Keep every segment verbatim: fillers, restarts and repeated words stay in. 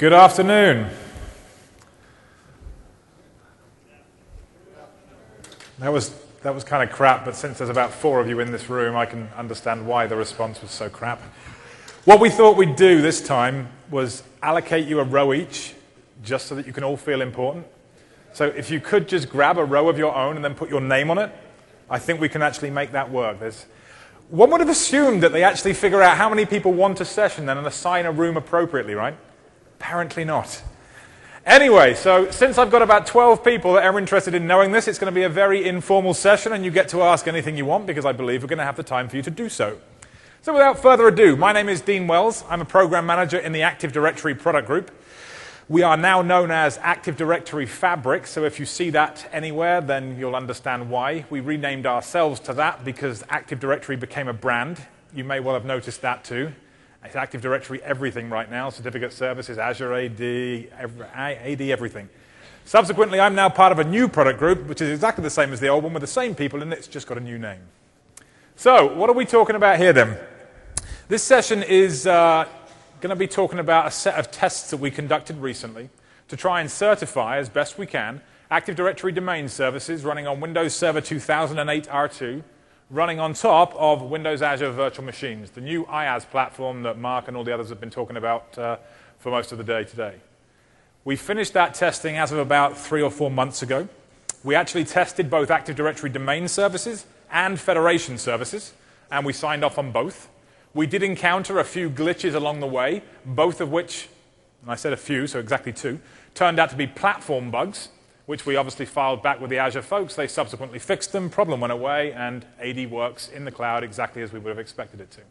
Good afternoon. That was, that was kind of crap, but since there's about four of you in this room, I can understand why the response was so crap. What we thought we'd do this time was allocate you a row each, just so that you can all feel important. So if you could just grab a row of your own and then put your name on it, I think we can actually make that work. There's, one would have assumed that they actually figure out how many people want a session then and assign a room appropriately, right? Apparently not. Anyway, so since I've got about twelve people that are interested in knowing this, it's going to be a very informal session, and you get to ask anything you want, because I believe we're going to have the time for you to do so. So without further ado, my name is Dean Wells. I'm a program manager in the Active Directory product group. We are now known as Active Directory Fabric, so if you see that anywhere, then you'll understand why. We renamed ourselves to that because Active Directory became a brand. You may well have noticed that too. It's Active Directory everything right now, certificate services, Azure A D, A D everything. Subsequently, I'm now part of a new product group, which is exactly the same as the old one with the same people, and it's just got a new name. So, what are we talking about here then? This session is uh, going to be talking about a set of tests that we conducted recently to try and certify, as best we can, Active Directory domain services running on Windows Server two thousand eight R two, running on top of Windows Azure Virtual Machines, the new IaaS platform that Mark and all the others have been talking about uh, for most of the day today. We finished that testing as of about three or four months ago. We actually tested both Active Directory domain services and federation services, and we signed off on both. We did encounter a few glitches along the way, both of which, and I said a few, so exactly two, turned out to be platform bugs, which we obviously filed back with the Azure folks. They subsequently fixed them, problem went away, and A D works in the cloud exactly as we would have expected it to.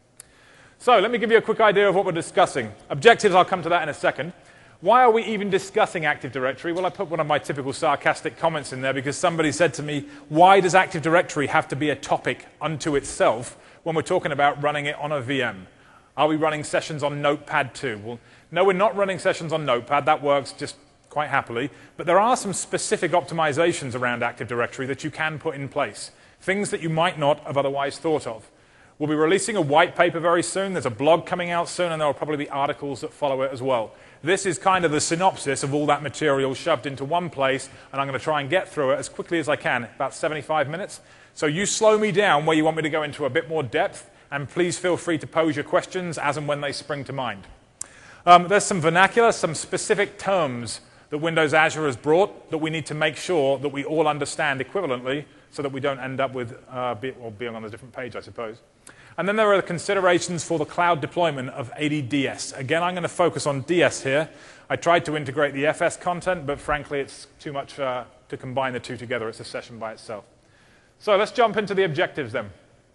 So let me give you a quick idea of what we're discussing. Objectives, I'll come to that in a second. Why are we even discussing Active Directory? Well, I put one of my typical sarcastic comments in there because somebody said to me, why does Active Directory have to be a topic unto itself when we're talking about running it on a V M? Are we running sessions on Notepad too? Well, no, we're not running sessions on Notepad. That works just quite happily, but there are some specific optimizations around Active Directory that you can put in place, things that you might not have otherwise thought of. We'll be releasing a white paper very soon. There's a blog coming out soon, and there will probably be articles that follow it as well. This is kind of the synopsis of all that material shoved into one place, and I'm going to try and get through it as quickly as I can, about seventy-five minutes. So you slow me down where you want me to go into a bit more depth, and please feel free to pose your questions as and when they spring to mind. Um, there's some vernacular, some specific terms that Windows Azure has brought that we need to make sure that we all understand equivalently so that we don't end up with uh, be, or being on a different page, I suppose. And then there are the considerations for the cloud deployment of A D D S. Again, I'm going to focus on D S here. I tried to integrate the F S content, but frankly, it's too much uh, to combine the two together. It's a session by itself. So let's jump into the objectives then.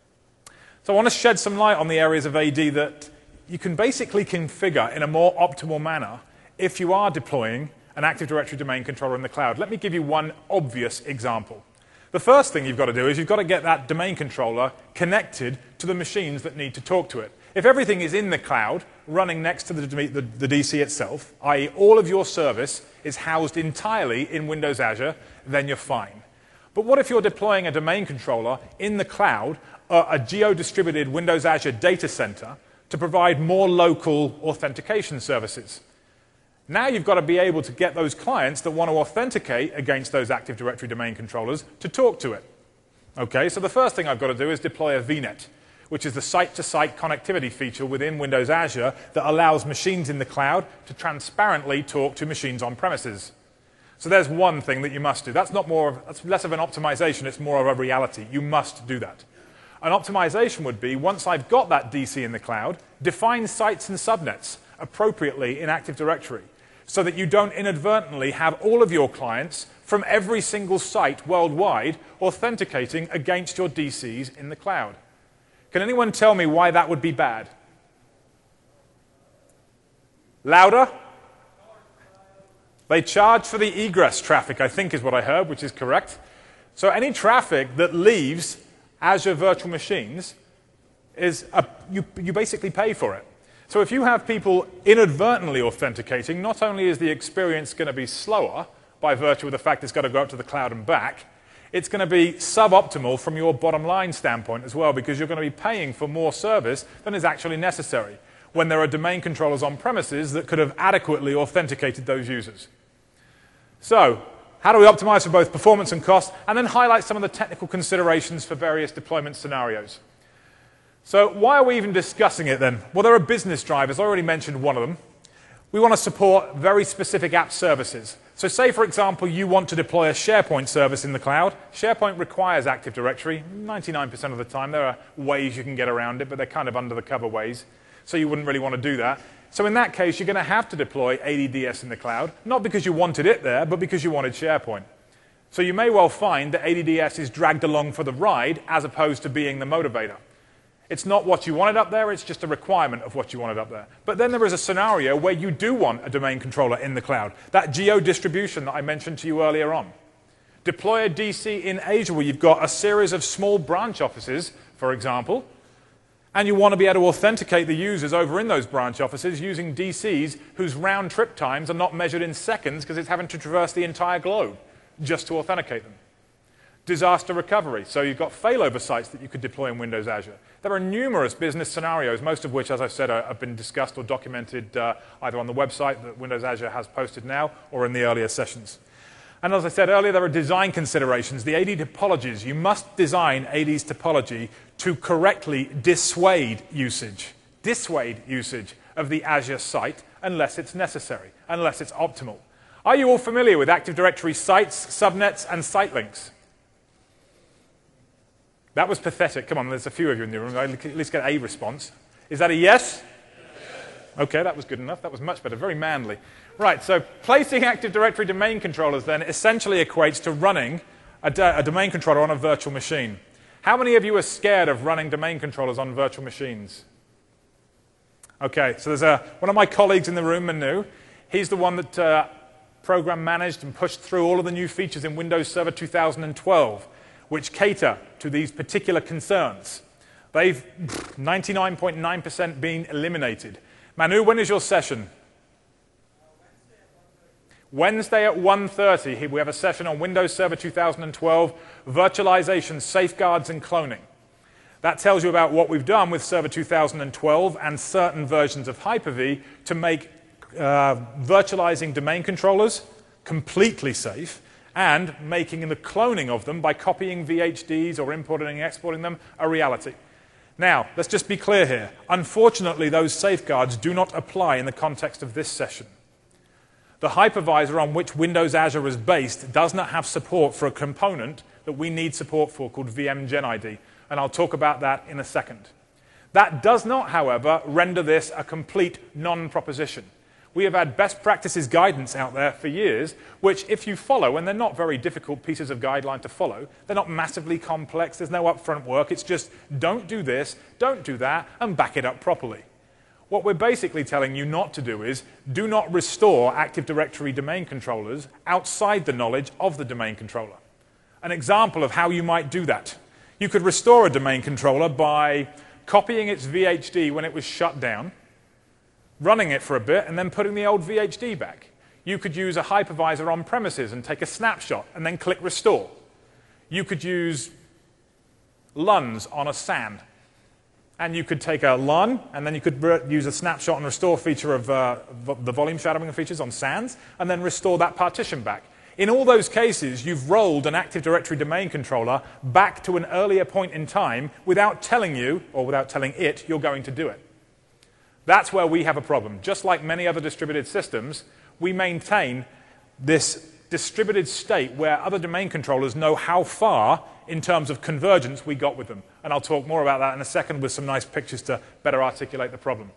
So I want to shed some light on the areas of A D that you can basically configure in a more optimal manner if you are deploying an Active Directory domain controller in the cloud. Let me give you one obvious example. The first thing you've got to do is you've got to get that domain controller connected to the machines that need to talk to it. If everything is in the cloud, running next to the, the, the D C itself, that is all of your service is housed entirely in Windows Azure, then you're fine. But what if you're deploying a domain controller in the cloud, uh, a geo-distributed Windows Azure data center, to provide more local authentication services? Now you've got to be able to get those clients that want to authenticate against those Active Directory domain controllers to talk to it. Okay, so the first thing I've got to do is deploy a V net, which is the site-to-site connectivity feature within Windows Azure that allows machines in the cloud to transparently talk to machines on premises. So there's one thing that you must do. That's not more of, that's less of an optimization, it's more of a reality. You must do that. An optimization would be, once I've got that D C in the cloud, define sites and subnets appropriately in Active Directory, so that you don't inadvertently have all of your clients from every single site worldwide authenticating against your D Cs in the cloud. Can anyone tell me why that would be bad? Louder? They charge for the egress traffic, I think is what I heard, which is correct. So any traffic that leaves Azure Virtual Machines, is a, you, you basically pay for it. So if you have people inadvertently authenticating, not only is the experience going to be slower by virtue of the fact it's got to go up to the cloud and back, it's going to be suboptimal from your bottom line standpoint as well, because you're going to be paying for more service than is actually necessary. when there are domain controllers on premises that could have adequately authenticated those users. So, how do we optimize for both performance and cost, and then highlight some of the technical considerations for various deployment scenarios. So why are we even discussing it then? Well, there are business drivers. I already mentioned one of them. We want to support very specific app services. So say, for example, you want to deploy a SharePoint service in the cloud. SharePoint requires Active Directory ninety-nine percent of the time. There are ways you can get around it, but they're kind of under the cover ways. So you wouldn't really want to do that. So in that case, you're going to have to deploy A D D S in the cloud, not because you wanted it there, but because you wanted SharePoint. So you may well find that A D D S is dragged along for the ride as opposed to being the motivator. It's not what you wanted up there, it's just a requirement of what you wanted up there. But then there is a scenario where you do want a domain controller in the cloud. That geo-distribution that I mentioned to you earlier on. Deploy a D C in Asia where you've got a series of small branch offices, for example, and you want to be able to authenticate the users over in those branch offices using D Cs whose round trip times are not measured in seconds because it's having to traverse the entire globe just to authenticate them. Disaster recovery. So you've got failover sites that you could deploy in Windows Azure. There are numerous business scenarios, most of which, as I've said, are, have been discussed or documented uh, either on the website that Windows Azure has posted now or in the earlier sessions. And as I said earlier, there are design considerations. The A D topologies. You must design A D's topology to correctly dissuade usage, dissuade usage of the Azure site unless it's necessary, unless it's optimal. Are you all familiar with Active Directory sites, subnets, and site links? That was pathetic. Come on, there's a few of you in the room. I'll at least get a response. Is that a yes? Okay, that was good enough. That was much better. Very manly. Right, so placing Active Directory domain controllers then essentially equates to running a, a domain controller on a virtual machine. How many of you are scared of running domain controllers on virtual machines? Okay, so there's a, one of my colleagues in the room, Manu. He's the one that uh, program managed and pushed through all of the new features in Windows Server two thousand twelve. Which cater to these particular concerns. They've ninety-nine point nine percent been eliminated. Manu, when is your session? Wednesday at one thirty. We have a session on Windows Server two thousand twelve, virtualization, safeguards, and cloning. That tells you about what we've done with Server two thousand twelve and certain versions of Hyper-V to make uh, virtualizing domain controllers completely safe, and making the cloning of them by copying V H Ds or importing and exporting them a reality. Now, let's just be clear here. Unfortunately, those safeguards do not apply in the context of this session. The hypervisor on which Windows Azure is based does not have support for a component that we need support for called V M Gen I D, and I'll talk about that in a second. That does not, however, render this a complete non-proposition. We have had best practices guidance out there for years, which if you follow, and they're not very difficult pieces of guideline to follow, they're not massively complex, there's no upfront work, it's just don't do this, don't do that, and back it up properly. What we're basically telling you not to do is, do not restore Active Directory domain controllers outside the knowledge of the domain controller. An example of how you might do that. You could restore a domain controller by copying its V H D when it was shut down, running it for a bit, and then putting the old V H D back. You could use a hypervisor on premises and take a snapshot and then click restore. You could use L U Ns on a S A N. And you could take a L U N and then you could use a snapshot and restore feature of uh, the volume shadowing features on S A Ns and then restore that partition back. In all those cases, you've rolled an Active Directory domain controller back to an earlier point in time without telling you, or without telling it, you're going to do it. That's where we have a problem. Just like many other distributed systems, we maintain this distributed state where other domain controllers know how far in terms of convergence we got with them. And I'll talk more about that in a second with some nice pictures to better articulate the problem.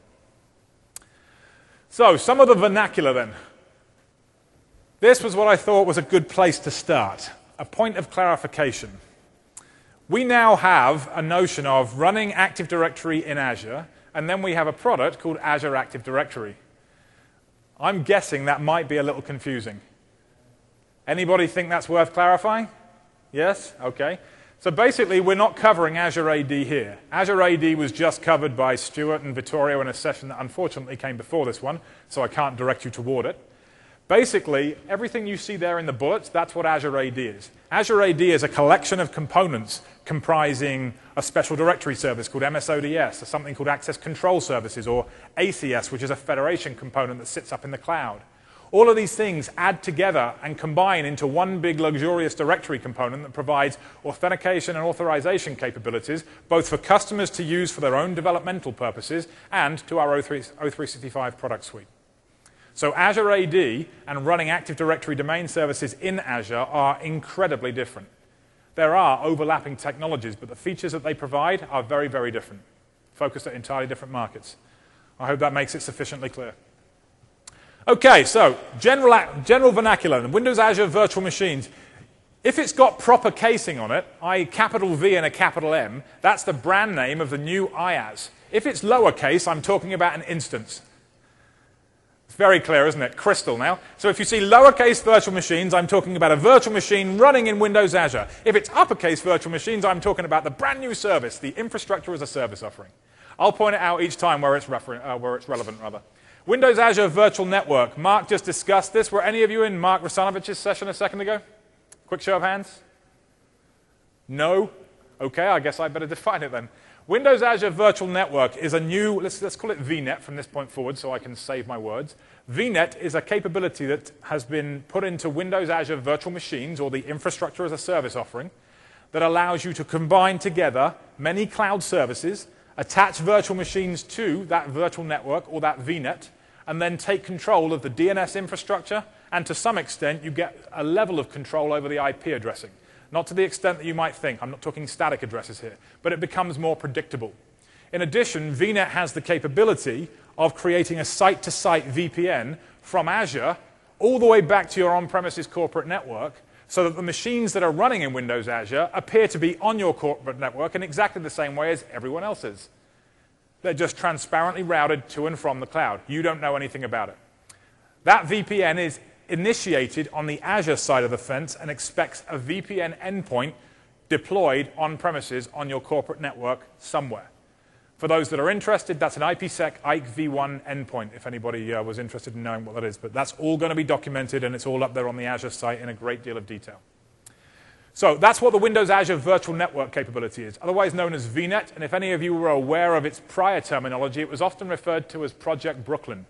So, some of the vernacular then. This was what I thought was a good place to start. A point of clarification. We now have a notion of running Active Directory in Azure, and then we have a product called Azure Active Directory. I'm guessing that might be a little confusing. Anybody think that's worth clarifying? Yes? Okay. So basically, we're not covering Azure A D here. Azure A D was just covered by Stuart and Vittorio in a session that unfortunately came before this one, so I can't direct you toward it. Basically, everything you see there in the bullets, that's what Azure A D is. Azure A D is a collection of components comprising a special directory service called M S O D S, or something called Access Control Services, or A C S, which is a federation component that sits up in the cloud. All of these things add together and combine into one big luxurious directory component that provides authentication and authorization capabilities, both for customers to use for their own developmental purposes and to our O three sixty-five product suite. So Azure A D and running Active Directory domain services in Azure are incredibly different. There are overlapping technologies, but the features that they provide are very, very different, focused at entirely different markets. I hope that makes it sufficiently clear. Okay, so general, general vernacular, Windows Azure Virtual Machines. If it's got proper casing on it, that is capital V and a capital M, that's the brand name of the new IaaS. If it's lowercase, I'm talking about an instance. It's very clear, isn't it? Crystal now. So if you see lowercase virtual machines, I'm talking about a virtual machine running in Windows Azure. If it's uppercase virtual machines, I'm talking about the brand new service, the infrastructure as a service offering. I'll point it out each time where it's, refer uh, where it's relevant, rather. Windows Azure Virtual Network. Mark just discussed this. Were any of you in Mark Rusanovich's session a second ago? Quick show of hands. No? Okay, I guess I better define it then. Windows Azure Virtual Network is a new, let's, let's call it V NET from this point forward so I can save my words. V NET is a capability that has been put into Windows Azure Virtual Machines, or the infrastructure as a service offering, that allows you to combine together many cloud services, attach virtual machines to that virtual network, or that V NET, and then take control of the D N S infrastructure, and to some extent you get a level of control over the I P addressing. Not to the extent that you might think. I'm not talking static addresses here. But it becomes more predictable. In addition, V NET has the capability of creating a site-to-site V P N from Azure all the way back to your on-premises corporate network, so that the machines that are running in Windows Azure appear to be on your corporate network in exactly the same way as everyone else's. They're just transparently routed to and from the cloud. You don't know anything about it. That V P N is initiated on the Azure side of the fence and expects a V P N endpoint deployed on premises on your corporate network somewhere. For those that are interested, that's an IPsec I K V one endpoint, if anybody uh, was interested in knowing what that is. But that's all going to be documented, and it's all up there on the Azure site in a great deal of detail. So that's what the Windows Azure Virtual Network capability is, otherwise known as V NET. And if any of you were aware of its prior terminology, it was often referred to as Project Brooklyn.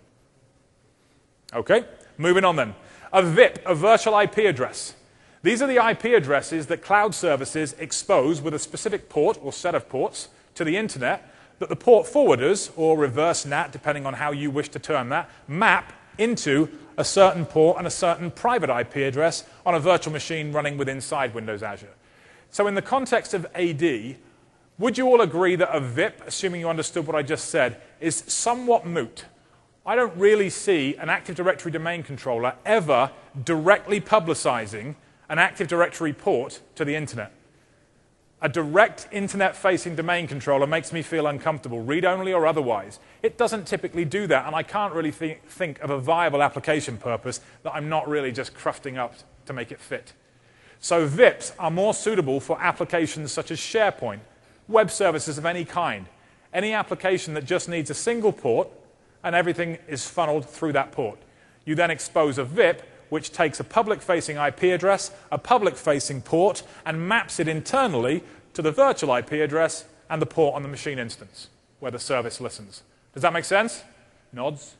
Okay, moving on then. A V I P, a virtual I P address. These are the I P addresses that cloud services expose with a specific port or set of ports to the internet that the port forwarders, or reverse N A T, depending on how you wish to term that, map into a certain port and a certain private I P address on a virtual machine running within inside Windows Azure. So in the context of A D, would you all agree that a V I P, assuming you understood what I just said, is somewhat moot? I don't really see an Active Directory domain controller ever directly publicizing an Active Directory port to the internet. A direct internet-facing domain controller makes me feel uncomfortable, read-only or otherwise. It doesn't typically do that, and I can't really th think of a viable application purpose that I'm not really just crafting up to make it fit. So V I Ps are more suitable for applications such as SharePoint, web services of any kind, any application that just needs a single port and everything is funneled through that port. You then expose a V I P, which takes a public-facing I P address, a public-facing port, and maps it internally to the virtual I P address and the port on the machine instance, where the service listens. Does that make sense? Nods.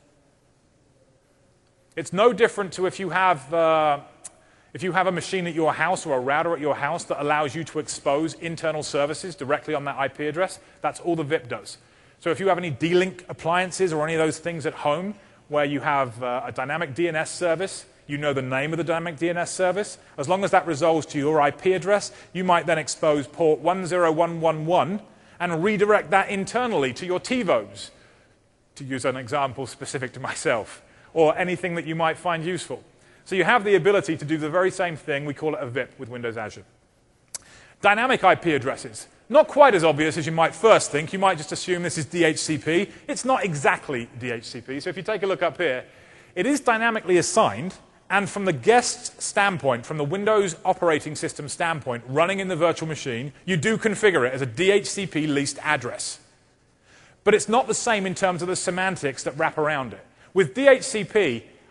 It's no different to if you have, uh, if you have a machine at your house or a router at your house that allows you to expose internal services directly on that I P address. That's all the V I P does. So if you have any D-Link appliances or any of those things at home where you have uh, a dynamic D N S service, you know the name of the dynamic D N S service, as long as that resolves to your I P address, you might then expose port one zero one one one and redirect that internally to your T VOs, to use an example specific to myself, or anything that you might find useful. So you have the ability to do the very same thing. We call it a V I P with Windows Azure. Dynamic I P addresses. Not quite as obvious as you might first think. You might just assume this is D H C P. It's not exactly D H C P. So if you take a look up here, it is dynamically assigned, and from the guest standpoint, from the Windows operating system standpoint, running in the virtual machine, you do configure it as a D H C P leased address. But it's not the same in terms of the semantics that wrap around it. With D H C P,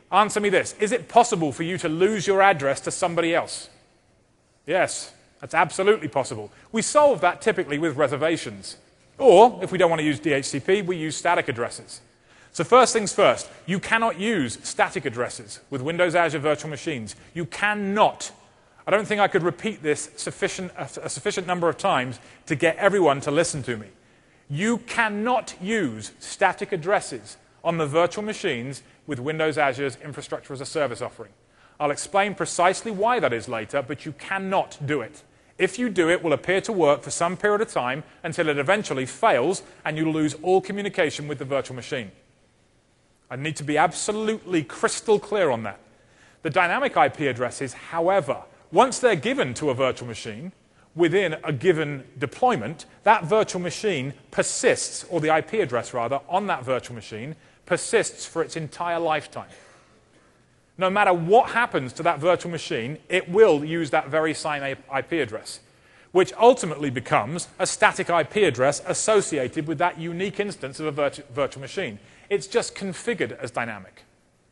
Answer me this. Is it possible for you to lose your address to somebody else? Yes, that's absolutely possible. We solve that typically with reservations. Or, if we don't want to use D H C P, we use static addresses. So first things first, you cannot use static addresses with Windows Azure Virtual Machines. You cannot. I don't think I could repeat this sufficient, a sufficient number of times to get everyone to listen to me. You cannot use static addresses on the virtual machines with Windows Azure's Infrastructure as a Service offering. I'll explain precisely why that is later, but you cannot do it. If you do, it will appear to work for some period of time until it eventually fails and you lose all communication with the virtual machine. I need to be absolutely crystal clear on that. The dynamic I P addresses, however, once they're given to a virtual machine within a given deployment, that virtual machine persists, or the I P address rather, on that virtual machine persists for its entire lifetime. No matter what happens to that virtual machine, it will use that very same I P address, which ultimately becomes a static I P address associated with that unique instance of a virtu virtual machine. It's just configured as dynamic.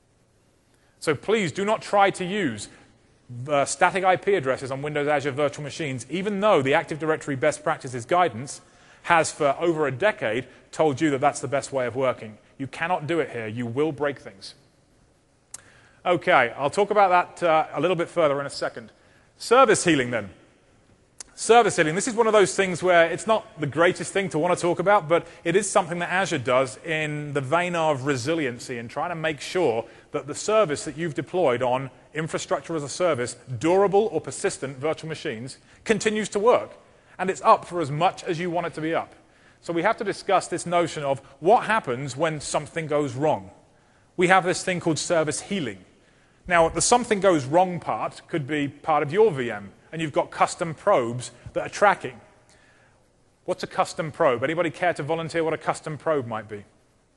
So please do not try to use uh, static I P addresses on Windows Azure virtual machines, even though the Active Directory Best Practices Guidance has for over a decade told you that that's the best way of working. You cannot do it here. You will break things. Okay, I'll talk about that uh, a little bit further in a second. Service healing then. Service healing, this is one of those things where it's not the greatest thing to want to talk about, but it is something that Azure does in the vein of resiliency and trying to make sure that the service that you've deployed on Infrastructure as a Service, durable or persistent virtual machines, continues to work. And it's up for as much as you want it to be up. So we have to discuss this notion of what happens when something goes wrong. We have this thing called service healing. Now, the something goes wrong part could be part of your V M, and you've got custom probes that are tracking. What's a custom probe? Anybody care to volunteer what a custom probe might be?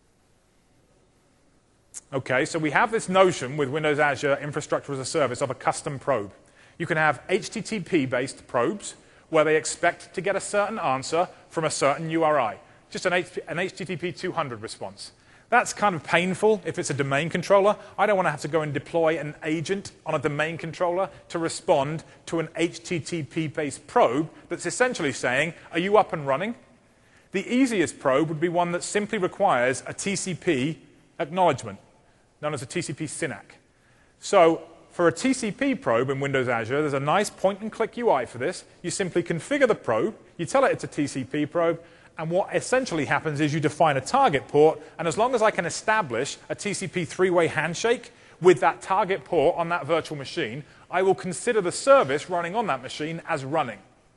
Okay, so we have this notion with Windows Azure Infrastructure as a Service of a custom probe. You can have H T T P-based probes where they expect to get a certain answer from a certain U R I, just an, H T T P two hundred response. That's kind of painful if it's a domain controller. I don't want to have to go and deploy an agent on a domain controller to respond to an H T T P-based probe that's essentially saying, are you up and running? The easiest probe would be one that simply requires a T C P acknowledgement, known as a T C P S Y N A C. So for a T C P probe in Windows Azure, there's a nice point-and-click U I for this. You simply configure the probe, you tell it it's a T C P probe, and what essentially happens is you define a target port, and as long as I can establish a T C P three-way handshake with that target port on that virtual machine, I will consider the service running on that machine as running.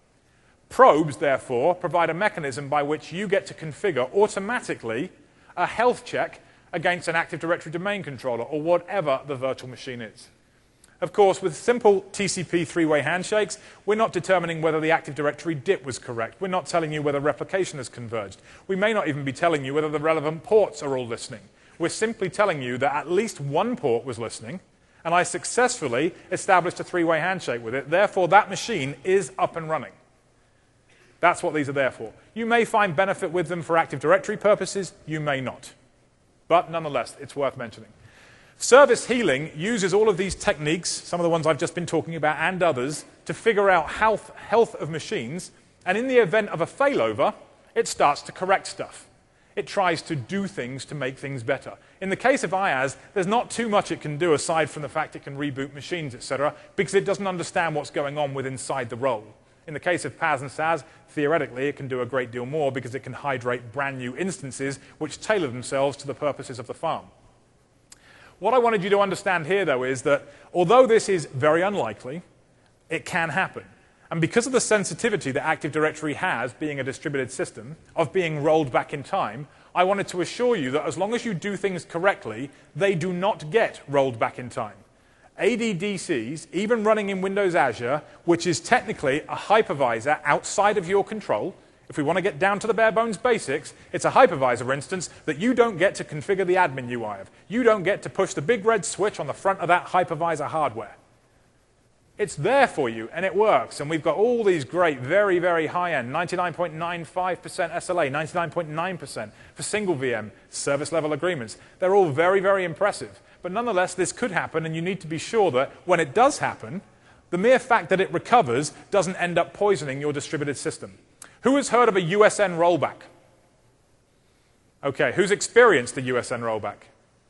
Probes, therefore, provide a mechanism by which you get to configure automatically a health check against an Active Directory domain controller or whatever the virtual machine is. Of course, with simple T C P three-way handshakes, we're not determining whether the Active Directory D I P was correct. We're not telling you whether replication has converged. We may not even be telling you whether the relevant ports are all listening. We're simply telling you that at least one port was listening, and I successfully established a three-way handshake with it. Therefore, that machine is up and running. That's what these are there for. You may find benefit with them for Active Directory purposes. You may not. But nonetheless, it's worth mentioning. Service healing uses all of these techniques, some of the ones I've just been talking about and others, to figure out health, health of machines, and in the event of a failover, it starts to correct stuff. It tries to do things to make things better. In the case of IaaS, there's not too much it can do aside from the fact it can reboot machines, et cetera, because it doesn't understand what's going on with inside the role. In the case of PaaS and SaaS, theoretically, it can do a great deal more because it can hydrate brand new instances which tailor themselves to the purposes of the farm. What I wanted you to understand here, though, is that although this is very unlikely, it can happen. And because of the sensitivity that Active Directory has, being a distributed system, of being rolled back in time, I wanted to assure you that as long as you do things correctly, they do not get rolled back in time. A D D Cs, even running in Windows Azure, which is technically a hypervisor outside of your control, if we want to get down to the bare bones basics, it's a hypervisor instance that you don't get to configure the admin U I of. You don't get to push the big red switch on the front of that hypervisor hardware. It's there for you, and it works. And we've got all these great, very, very high-end, ninety-nine point nine five percent S L A, ninety-nine point nine percent for single V M, service-level agreements. They're all very, very impressive. but nonetheless, this could happen, and you need to be sure that when it does happen, the mere fact that it recovers doesn't end up poisoning your distributed system. Who has heard of a U S N rollback? Okay, who's experienced a U S N rollback?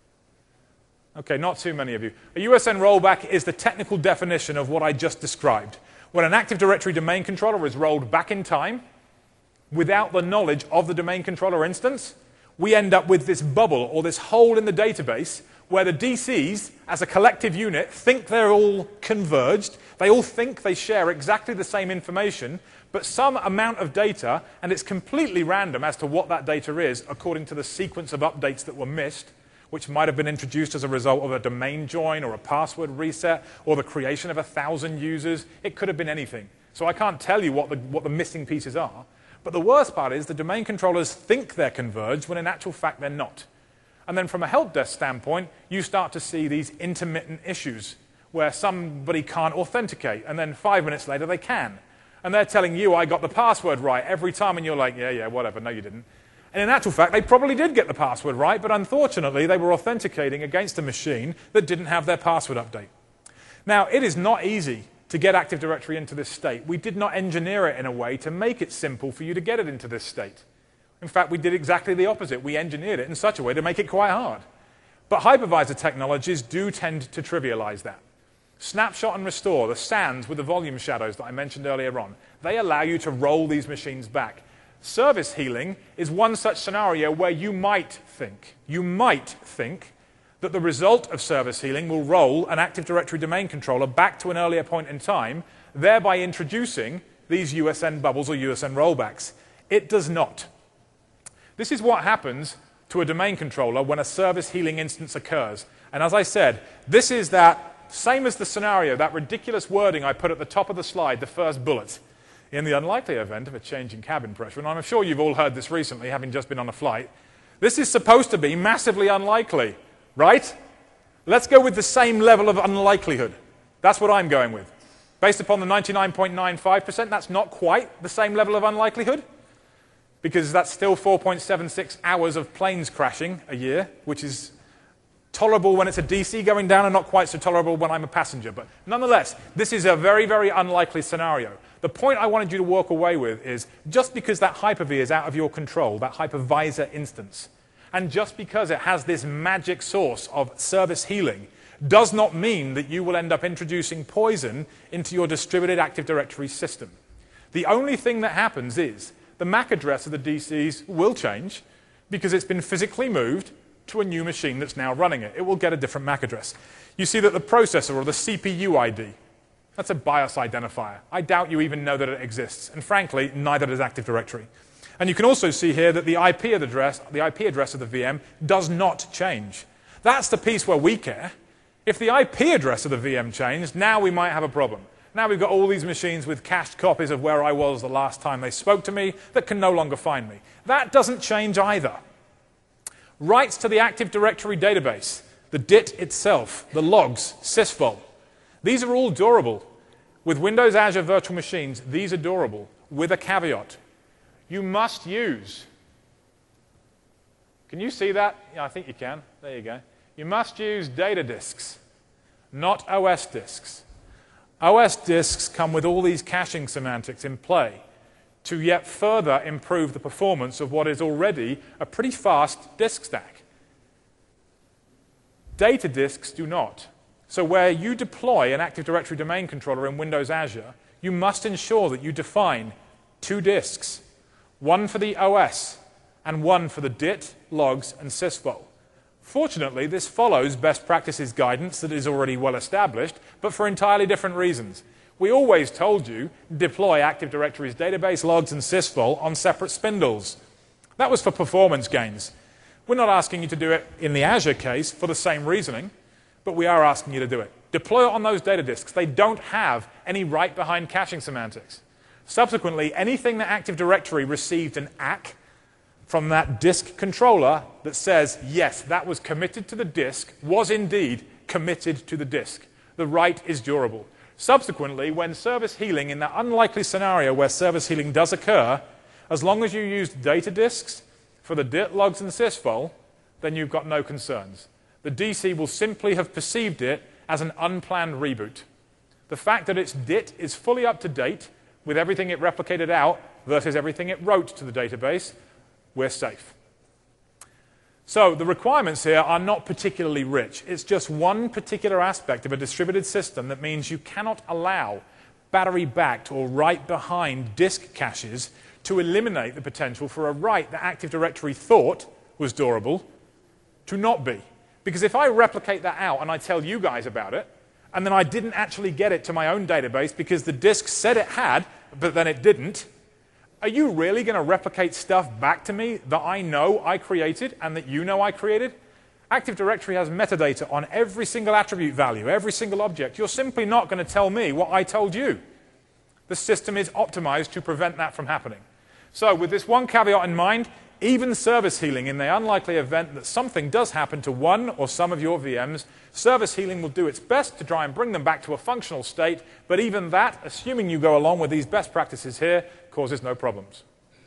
Okay, not too many of you. A U S N rollback is the technical definition of what I just described. When an Active Directory domain controller is rolled back in time, without the knowledge of the domain controller instance, we end up with this bubble or this hole in the database where the D Cs, as a collective unit, think they're all converged. They all think they share exactly the same information, but some amount of data, and it's completely random as to what that data is according to the sequence of updates that were missed, which might have been introduced as a result of a domain join or a password reset or the creation of a thousand users. It could have been anything. So I can't tell you what the, what the missing pieces are. But the worst part is the domain controllers think they're converged when in actual fact they're not. And then from a help desk standpoint, you start to see these intermittent issues where somebody can't authenticate, and then five minutes later they can. And they're telling you, I got the password right every time, and you're like, yeah, yeah, whatever, no you didn't. And in actual fact, they probably did get the password right, but unfortunately they were authenticating against a machine that didn't have their password update. Now, it is not easy to get Active Directory into this state. We did not engineer it in a way to make it simple for you to get it into this state. In fact, we did exactly the opposite. We engineered it in such a way to make it quite hard. But hypervisor technologies do tend to trivialize that. Snapshot and restore, the SANs with the volume shadows that I mentioned earlier on, they allow you to roll these machines back. Service healing is one such scenario where you might think, you might think that the result of service healing will roll an Active Directory domain controller back to an earlier point in time, thereby introducing these U S N bubbles or U S N rollbacks. It does not. This is what happens to a domain controller when a service healing instance occurs. And as I said, this is that, same as the scenario, that ridiculous wording I put at the top of the slide, the first bullet. In the unlikely event of a change in cabin pressure, and I'm sure you've all heard this recently, having just been on a flight, this is supposed to be massively unlikely. Right? Let's go with the same level of unlikelihood. That's what I'm going with. Based upon the ninety-nine point nine five percent, that's not quite the same level of unlikelihood, because that's still four point seven six hours of planes crashing a year, which is tolerable when it's a D C going down and not quite so tolerable when I'm a passenger. But nonetheless, this is a very, very unlikely scenario. The point I wanted you to walk away with is just because that Hyper-V is out of your control, that hypervisor instance, and just because it has this magic source of service healing does not mean that you will end up introducing poison into your distributed Active Directory system. The only thing that happens is the M A C address of the D Cs will change because it's been physically moved to a new machine that's now running it. It will get a different M A C address. You see that the processor or the C P U I D, that's a BIOS identifier. I doubt you even know that it exists. And frankly, neither does Active Directory. And you can also see here that the I P address, the I P address of the V M does not change. That's the piece where we care. If the I P address of the V M changed, now we might have a problem. Now we've got all these machines with cached copies of where I was the last time they spoke to me that can no longer find me. That doesn't change either. Writes to the Active Directory database, the D I T itself, the logs, sysvol. These are all durable. With Windows Azure Virtual Machines, these are durable, with a caveat. You must use, can you see that? Yeah, I think you can. There you go. You must use data disks, not O S disks. O S disks come with all these caching semantics in play to yet further improve the performance of what is already a pretty fast disk stack. Data disks do not. So where you deploy an Active Directory domain controller in Windows Azure, you must ensure that you define two disks, one for the O S and one for the D I T, logs, and sysvol. Fortunately, this follows best practices guidance that is already well established, but for entirely different reasons. We always told you deploy Active Directory's database, logs, and sysvol on separate spindles. That was for performance gains. We're not asking you to do it in the Azure case for the same reasoning, but we are asking you to do it. Deploy it on those data disks. They don't have any right behind caching semantics. Subsequently, anything that Active Directory received an A C from that disk controller that says, yes, that was committed to the disk, was indeed committed to the disk. The write is durable. Subsequently, when service healing, in that unlikely scenario where service healing does occur, as long as you used data disks for the D I T, logs, and sysvol, then you've got no concerns. The D C will simply have perceived it as an unplanned reboot. The fact that its D I T is fully up to date with everything it replicated out versus everything it wrote to the database, we're safe. So the requirements here are not particularly rich. It's just one particular aspect of a distributed system that means you cannot allow battery-backed or write-behind disk caches to eliminate the potential for a write that Active Directory thought was durable to not be. Because if I replicate that out and I tell you guys about it, and then I didn't actually get it to my own database because the disk said it had, but then it didn't, are you really going to replicate stuff back to me that I know I created and that you know I created? Active Directory has metadata on every single attribute value, every single object. You're simply not going to tell me what I told you. The system is optimized to prevent that from happening. So with this one caveat in mind, even service healing, in the unlikely event that something does happen to one or some of your V Ms, service healing will do its best to try and bring them back to a functional state, but even that, assuming you go along with these best practices here, causes no problems.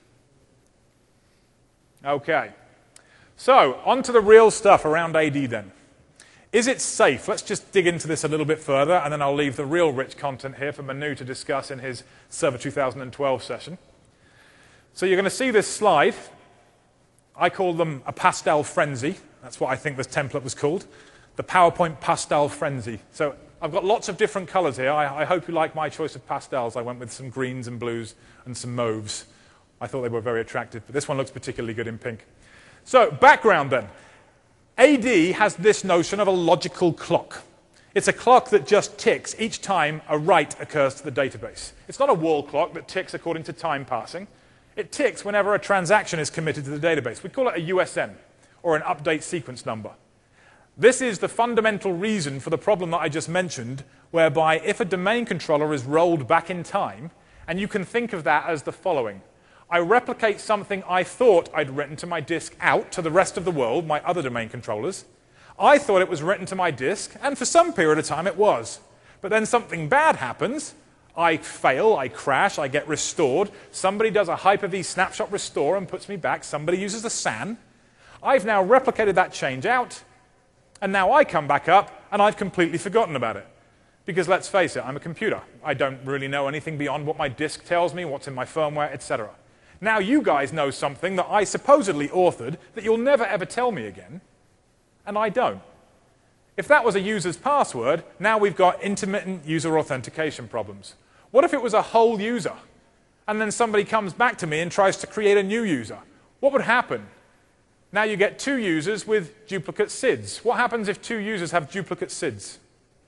Okay, so on to the real stuff around A D then. Is it safe? Let's just dig into this a little bit further, and then I'll leave the real rich content here for Manu to discuss in his Server two thousand twelve session. So you're going to see this slide. I call them a pastel frenzy. That's what I think this template was called. The PowerPoint pastel frenzy. So I've got lots of different colors here. I, I hope you like my choice of pastels. I went with some greens and blues and some mauves. I thought they were very attractive, but this one looks particularly good in pink. So background then. A D has this notion of a logical clock. It's a clock that just ticks each time a write occurs to the database. It's not a wall clock that ticks according to time passing. It ticks whenever a transaction is committed to the database. We call it a U S N, or an update sequence number. This is the fundamental reason for the problem that I just mentioned, whereby if a domain controller is rolled back in time, and you can think of that as the following. I replicate something I thought I'd written to my disk out to the rest of the world, my other domain controllers. I thought it was written to my disk, and for some period of time it was. But then something bad happens. I fail, I crash, I get restored. Somebody does a Hyper-V snapshot restore and puts me back. Somebody uses a S A N. I've now replicated that change out, and now I come back up, and I've completely forgotten about it. Because let's face it, I'm a computer. I don't really know anything beyond what my disk tells me, what's in my firmware, et cetera. Now you guys know something that I supposedly authored that you'll never ever tell me again, and I don't. If that was a user's password, now we've got intermittent user authentication problems. What if it was a whole user, and then somebody comes back to me and tries to create a new user? What would happen? Now you get two users with duplicate S I Ds. What happens if two users have duplicate S I Ds?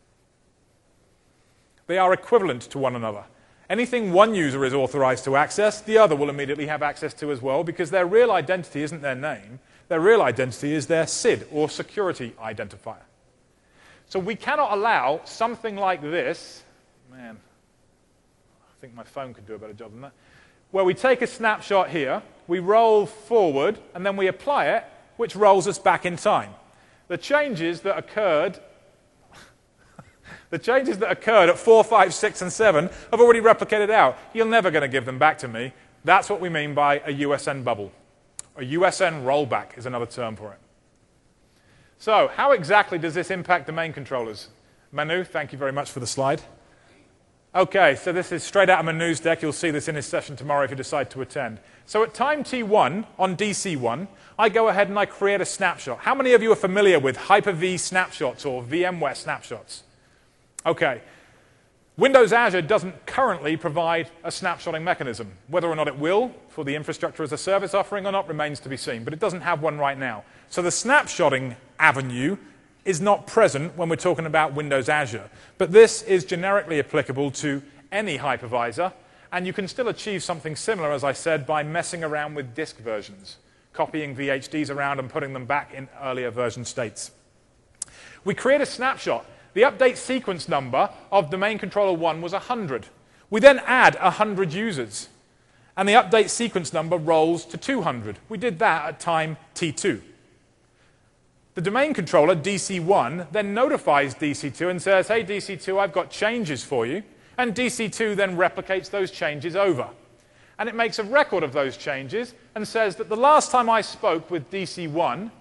They are equivalent to one another. Anything one user is authorized to access, the other will immediately have access to as well, because their real identity isn't their name. Their real identity is their S I D, or security identifier. So we cannot allow something like this, man, I think my phone could do a better job than that, where we take a snapshot here, we roll forward, and then we apply it, which rolls us back in time. The changes that occurred The changes that occurred at four, five, six, and seven have already replicated out. You're never going to give them back to me. That's what we mean by a U S N bubble. A U S N rollback is another term for it. So how exactly does this impact domain controllers? Manu, thank you very much for the slide. Okay, so this is straight out of Manu's deck. You'll see this in his session tomorrow if you decide to attend. So at time T one on D C one, I go ahead and I create a snapshot. How many of you are familiar with Hyper-V snapshots or VMware snapshots? Okay, Windows Azure doesn't currently provide a snapshotting mechanism. Whether or not it will for the infrastructure as a service offering or not remains to be seen, but it doesn't have one right now. So the snapshotting avenue is not present when we're talking about Windows Azure. But this is generically applicable to any hypervisor, and you can still achieve something similar, as I said, by messing around with disk versions, copying V H Ds around and putting them back in earlier version states. We create a snapshot. The update sequence number of domain controller one was one hundred. We then add one hundred users, and the update sequence number rolls to two hundred. We did that at time T two. The domain controller, D C one, then notifies D C two and says, hey, D C two, I've got changes for you. And D C two then replicates those changes over. And it makes a record of those changes and says that the last time I spoke with D C one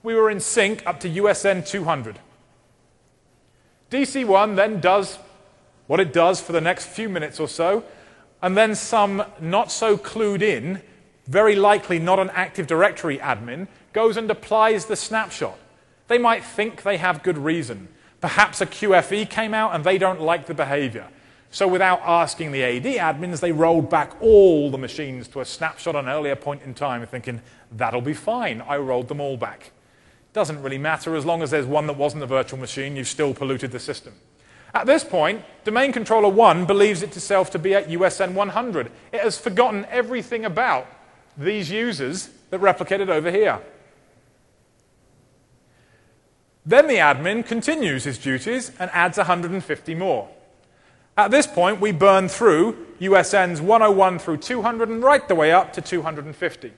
we were in sync up to U S N two hundred. D C one then does what it does for the next few minutes or so, and then some not so clued in, very likely not an Active Directory admin, goes and applies the snapshot. They might think they have good reason. Perhaps a Q F E came out and they don't like the behavior. So without asking the A D admins, they rolled back all the machines to a snapshot at an earlier point in time, thinking, that'll be fine, I rolled them all back. Doesn't really matter, as long as there's one that wasn't a virtual machine, you've still polluted the system. At this point, Domain Controller one believes itself to be at U S N one hundred. It has forgotten everything about these users that replicated over here. Then the admin continues his duties and adds one hundred fifty more. At this point, we burn through U S Ns one oh one through two hundred and right the way up to two hundred fifty.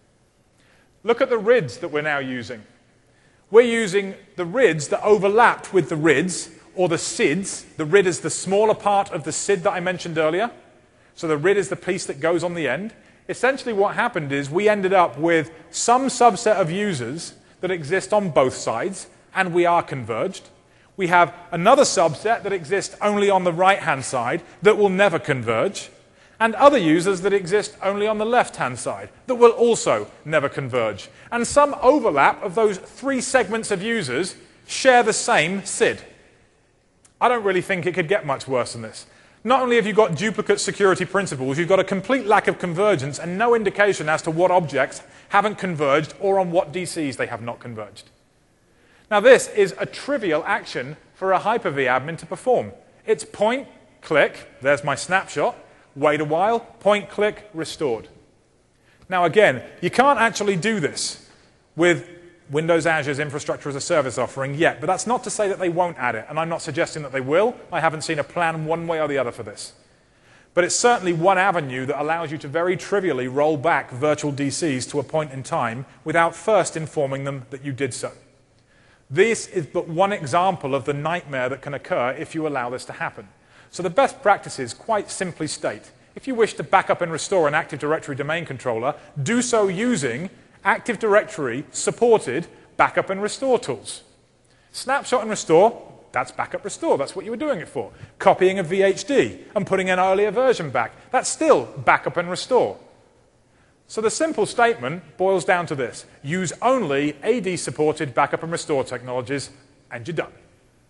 Look at the R I Ds that we're now using. We're using the R I Ds that overlapped with the R I Ds, or the S I Ds. The R I D is the smaller part of the S I D that I mentioned earlier. So the R I D is the piece that goes on the end. Essentially what happened is we ended up with some subset of users that exist on both sides, and we are converged. We have another subset that exists only on the right-hand side that will never converge, and other users that exist only on the left-hand side that will also never converge. And some overlap of those three segments of users share the same S I D. I don't really think it could get much worse than this. Not only have you got duplicate security principles, you've got a complete lack of convergence and no indication as to what objects haven't converged or on what D Cs they have not converged. Now this is a trivial action for a Hyper-V admin to perform. It's point, click, there's my snapshot, wait a while, point, click, restored. Now again, you can't actually do this with Windows Azure's Infrastructure as a Service offering yet, but that's not to say that they won't add it, and I'm not suggesting that they will. I haven't seen a plan one way or the other for this. But it's certainly one avenue that allows you to very trivially roll back virtual D Cs to a point in time without first informing them that you did so. This is but one example of the nightmare that can occur if you allow this to happen. So the best practices quite simply state, if you wish to back up and restore an Active Directory domain controller, do so using Active Directory supported backup and restore tools. Snapshot and restore, that's backup restore, that's what you were doing it for. Copying a V H D and putting an earlier version back, that's still backup and restore. So the simple statement boils down to this: use only A D-supported backup and restore technologies, and you're done.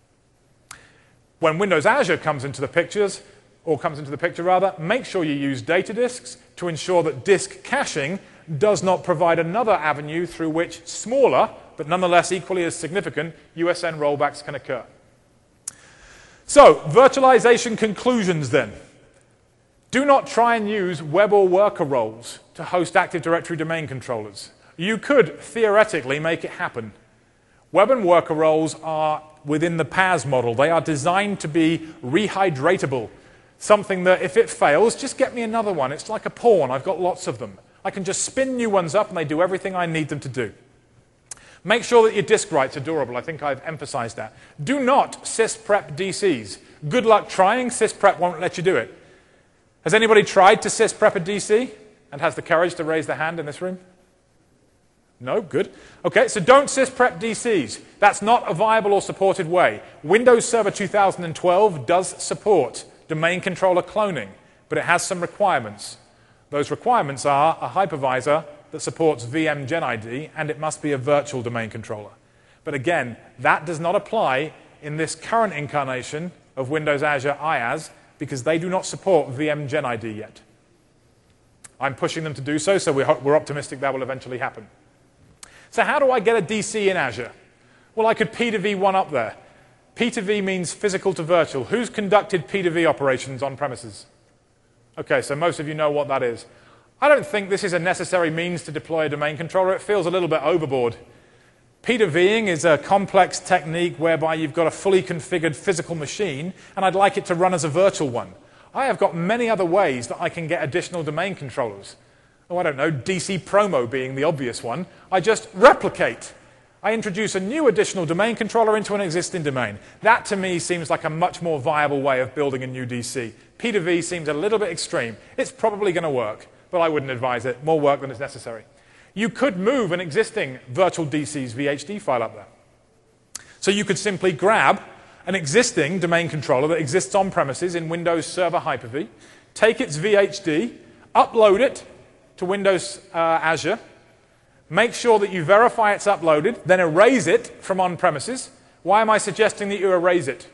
When Windows Azure comes into the pictures, or comes into the picture rather, make sure you use data disks to ensure that disk caching does not provide another avenue through which smaller, but nonetheless equally as significant, U S N rollbacks can occur. So, virtualization conclusions then. Do not try and use web or worker roles to host Active Directory domain controllers. You could theoretically make it happen. Web and worker roles are within the P A S model. They are designed to be rehydratable. Something that if it fails, just get me another one. It's like a pawn. I've got lots of them. I can just spin new ones up and they do everything I need them to do. Make sure that your disk writes are durable. I think I've emphasized that. Do not sysprep D Cs. Good luck trying. Sysprep won't let you do it. Has anybody tried to sysprep a D C and has the courage to raise their hand in this room? No? Good. Okay, so don't sysprep D Cs. That's not a viable or supported way. Windows Server two thousand twelve does support domain controller cloning, but it has some requirements. Those requirements are a hypervisor that supports V M Gen I D, and it must be a virtual domain controller. But again, that does not apply in this current incarnation of Windows Azure I A S, because they do not support V M Gen I D yet. I'm pushing them to do so, so we're, we're optimistic that will eventually happen. So how do I get a D C in Azure? Well, I could P to V one up there. P to V means physical to virtual. Who's conducted P to V operations on premises? Okay, so most of you know what that is. I don't think this is a necessary means to deploy a domain controller. It feels a little bit overboard. P to V-ing is a complex technique whereby you've got a fully configured physical machine, and I'd like it to run as a virtual one. I have got many other ways that I can get additional domain controllers. Oh, I don't know, D C Promo being the obvious one. I just replicate. I introduce a new additional domain controller into an existing domain. That, to me, seems like a much more viable way of building a new D C. P to V seems a little bit extreme. It's probably going to work, but I wouldn't advise it. More work than is necessary. you could move an existing virtual D C's V H D file up there. So you could simply grab an existing domain controller that exists on premises in Windows Server Hyper-V, take its V H D, upload it to Windows uh, Azure, make sure that you verify it's uploaded, then erase it from on-premises. Why am I suggesting that you erase it?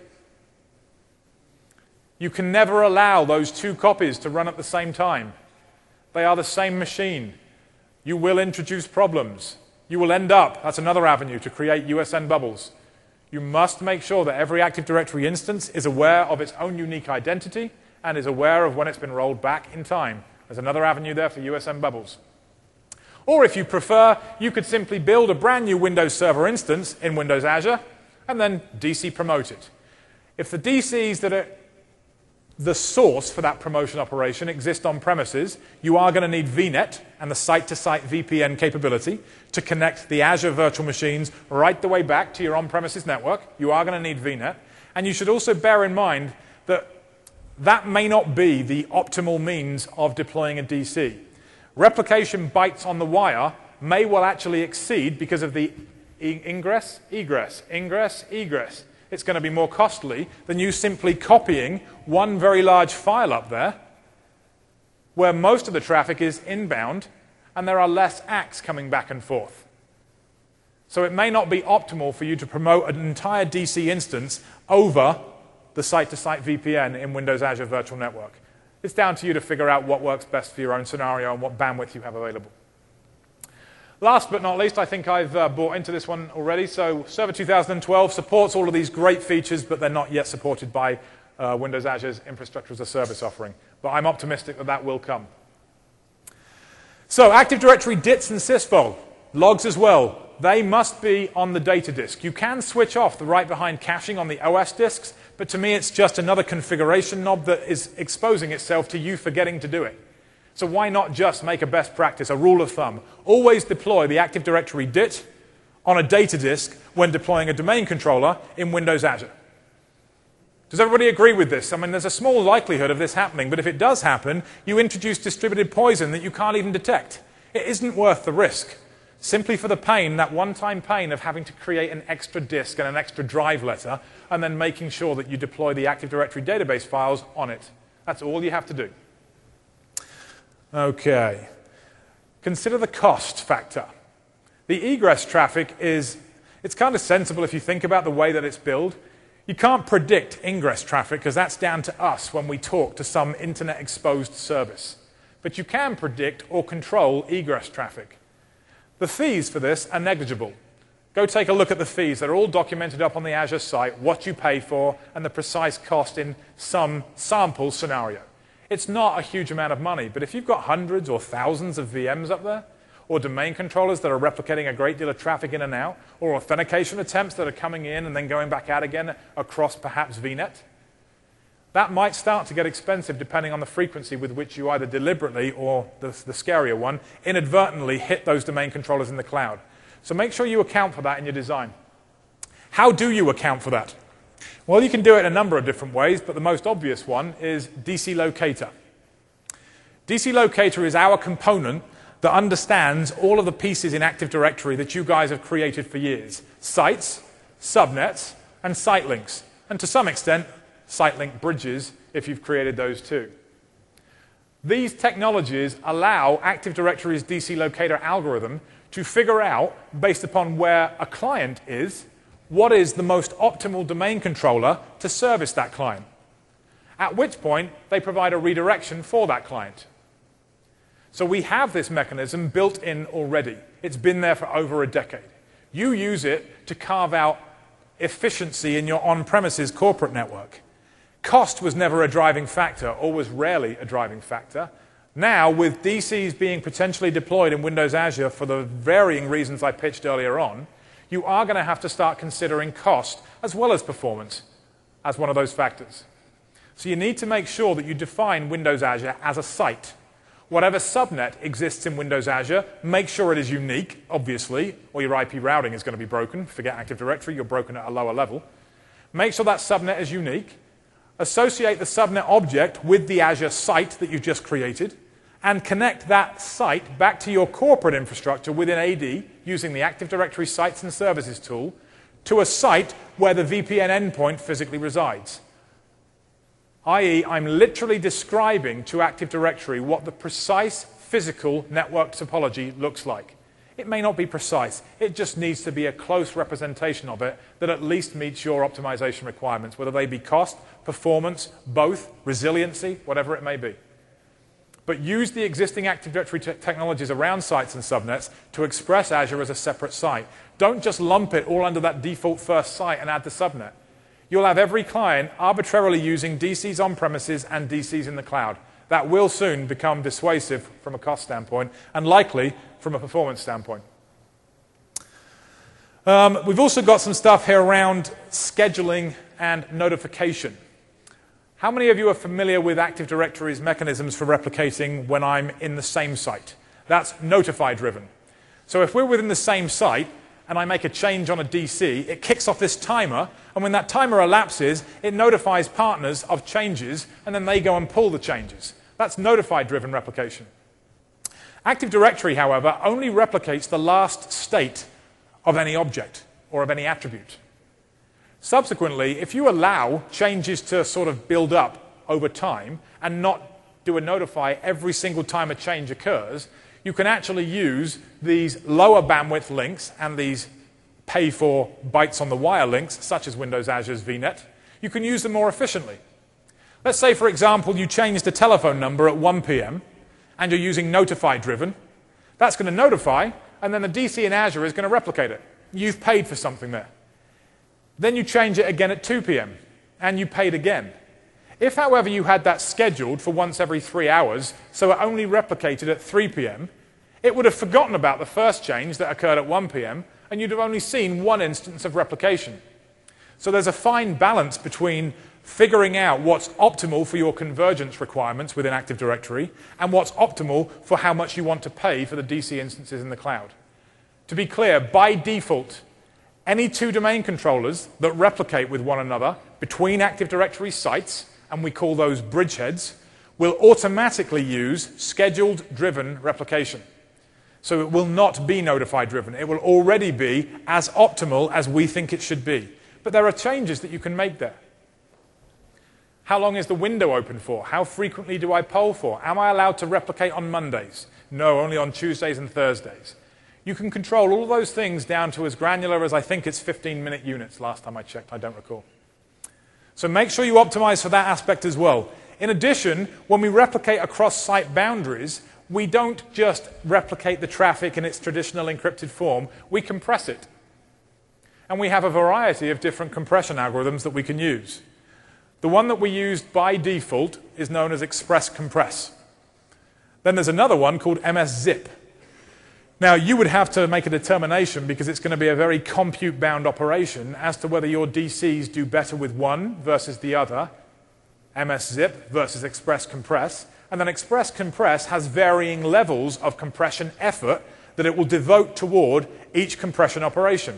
You can never allow those two copies to run at the same time. They are the same machine. You will introduce problems. You will end up, that's another avenue, to create U S N bubbles. You must make sure that every Active Directory instance is aware of its own unique identity and is aware of when it's been rolled back in time. There's another avenue there for U S N bubbles. Or if you prefer, you could simply build a brand new Windows Server instance in Windows Azure and then D C promote it. If the D Cs that are the source for that promotion operation exist on premises, you are going to need V net and the site-to-site V P N capability to connect the Azure virtual machines right the way back to your on-premises network. You are going to need V net. And you should also bear in mind that that may not be the optimal means of deploying a D C. Replication bytes on the wire may well actually exceed, because of the ingress, egress, ingress, egress. It's going to be more costly than you simply copying one very large file up there where most of the traffic is inbound and there are less A Cs coming back and forth. So it may not be optimal for you to promote an entire D C instance over the site-to-site V P N in Windows Azure Virtual Network. It's down to you to figure out what works best for your own scenario and what bandwidth you have available. Last but not least, I think I've uh, bought into this one already. So Server two thousand twelve supports all of these great features, but they're not yet supported by uh, Windows Azure's Infrastructure as a Service offering. But I'm optimistic that that will come. So Active Directory D I Ts and sysvol, logs as well. They must be on the data disk. You can switch off the right-behind caching on the O S disks, but to me it's just another configuration knob that is exposing itself to you forgetting to do it. So why not just make a best practice, a rule of thumb? Always deploy the Active Directory D I T on a data disk when deploying a domain controller in Windows Azure. Does everybody agree with this? I mean, there's a small likelihood of this happening, but if it does happen, you introduce distributed poison that you can't even detect. It isn't worth the risk, simply for the pain, that one-time pain of having to create an extra disk and an extra drive letter, and then making sure that you deploy the Active Directory database files on it. That's all you have to do. Okay. Consider the cost factor. The egress traffic is, it's kind of sensible if you think about the way that it's built. You can't predict ingress traffic because that's down to us when we talk to some internet-exposed service. But you can predict or control egress traffic. The fees for this are negligible. Go take a look at the fees. They're all documented up on the Azure site, what you pay for, and the precise cost in some sample scenario. It's not a huge amount of money, but if you've got hundreds or thousands of V Ms up there, or domain controllers that are replicating a great deal of traffic in and out, or authentication attempts that are coming in and then going back out again across perhaps V net, that might start to get expensive depending on the frequency with which you either deliberately, or the, the scarier one, inadvertently hit those domain controllers in the cloud. So make sure you account for that in your design. How do you account for that? Well, you can do it in a number of different ways, but the most obvious one is D C Locator. D C Locator is our component that understands all of the pieces in Active Directory that you guys have created for years. Sites, subnets, and site links. And to some extent, site link bridges, if you've created those too. These technologies allow Active Directory's D C Locator algorithm to figure out, based upon where a client is, what is the most optimal domain controller to service that client. At which point, they provide a redirection for that client. So we have this mechanism built in already. It's been there for over a decade. You use it to carve out efficiency in your on-premises corporate network. Cost was never a driving factor, or was rarely a driving factor. Now, with D Cs being potentially deployed in Windows Azure for the varying reasons I pitched earlier on, you are going to have to start considering cost as well as performance as one of those factors. So you need to make sure that you define Windows Azure as a site. Whatever subnet exists in Windows Azure, make sure it is unique, obviously, or your I P routing is going to be broken. Forget Active Directory, you're broken at a lower level. Make sure that subnet is unique. Associate the subnet object with the Azure site that you've just created, and connect that site back to your corporate infrastructure within A D using the Active Directory Sites and Services tool to a site where the V P N endpoint physically resides. that is, I'm literally describing to Active Directory what the precise physical network topology looks like. It may not be precise. It just needs to be a close representation of it that at least meets your optimization requirements, whether they be cost, performance, both, resiliency, whatever it may be. But use the existing Active Directory te technologies around sites and subnets to express Azure as a separate site. Don't just lump it all under that default first site and add the subnet. You'll have every client arbitrarily using D Cs on-premises and D Cs in the cloud. That will soon become dissuasive from a cost standpoint and likely from a performance standpoint. Um, we've also got some stuff here around scheduling and notification. How many of you are familiar with Active Directory's mechanisms for replicating when I'm in the same site? That's notify-driven. So if we're within the same site and I make a change on a D C, it kicks off this timer, and when that timer elapses, it notifies partners of changes, and then they go and pull the changes. That's notify-driven replication. Active Directory, however, only replicates the last state of any object or of any attribute. Subsequently, if you allow changes to sort of build up over time and not do a notify every single time a change occurs, you can actually use these lower bandwidth links and these pay for bytes on the wire links, such as Windows Azure's V net. You can use them more efficiently. Let's say, for example, you changed a telephone number at one P M and you're using notify driven. That's going to notify, and then the D C in Azure is going to replicate it. You've paid for something there. Then you change it again at two P M and you paid again. If, however, you had that scheduled for once every three hours, so it only replicated at three P M, it would have forgotten about the first change that occurred at one P M, and you'd have only seen one instance of replication. So there's a fine balance between figuring out what's optimal for your convergence requirements within Active Directory and what's optimal for how much you want to pay for the D C instances in the cloud. To be clear, by default, any two domain controllers that replicate with one another between Active Directory sites, and we call those bridgeheads, will automatically use scheduled-driven replication. So it will not be notify-driven. It will already be as optimal as we think it should be. But there are changes that you can make there. How long is the window open for? How frequently do I poll for? Am I allowed to replicate on Mondays? No, only on Tuesdays and Thursdays. You can control all those things down to as granular as I think it's fifteen minute units last time I checked. I don't recall. So make sure you optimize for that aspect as well. In addition, when we replicate across site boundaries, we don't just replicate the traffic in its traditional encrypted form, we compress it. And we have a variety of different compression algorithms that we can use. The one that we used by default is known as Express Compress. Then there's another one called M S zip. Now, you would have to make a determination, because it's going to be a very compute-bound operation, as to whether your D Cs do better with one versus the other, M S zip versus Express Compress. And then Express Compress has varying levels of compression effort that it will devote toward each compression operation.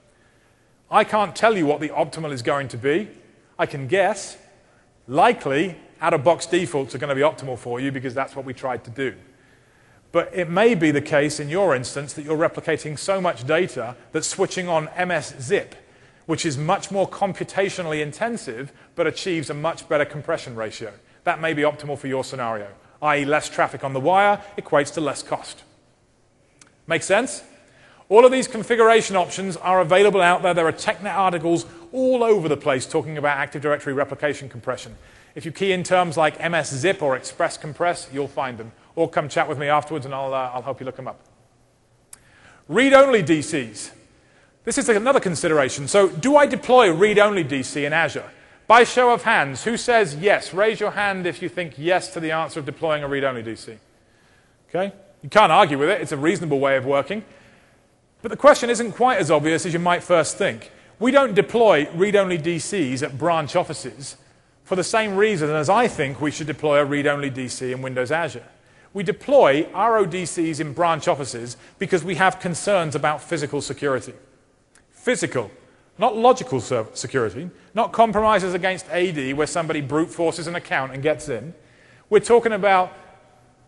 I can't tell you what the optimal is going to be. I can guess. Likely, out-of-box defaults are going to be optimal for you, because that's what we tried to do. But it may be the case in your instance that you're replicating so much data that switching on M S zip, which is much more computationally intensive but achieves a much better compression ratio. That may be optimal for your scenario, that is less traffic on the wire equates to less cost. Make sense? All of these configuration options are available out there. There are TechNet articles all over the place talking about Active Directory replication compression. If you key in terms like M S zip or Express Compress, you'll find them. Or come chat with me afterwards and I'll, uh, I'll help you look them up. Read-only D Cs. This is another consideration. So do I deploy read-only D C in Azure? By show of hands, who says yes? Raise your hand if you think yes to the answer of deploying a read-only D C. Okay? You can't argue with it. It's a reasonable way of working. But the question isn't quite as obvious as you might first think. We don't deploy read-only D Cs at branch offices for the same reason as I think we should deploy a read-only D C in Windows Azure. We deploy R O D Cs in branch offices because we have concerns about physical security. Physical, not logical security, not compromises against A D where somebody brute forces an account and gets in. We're talking about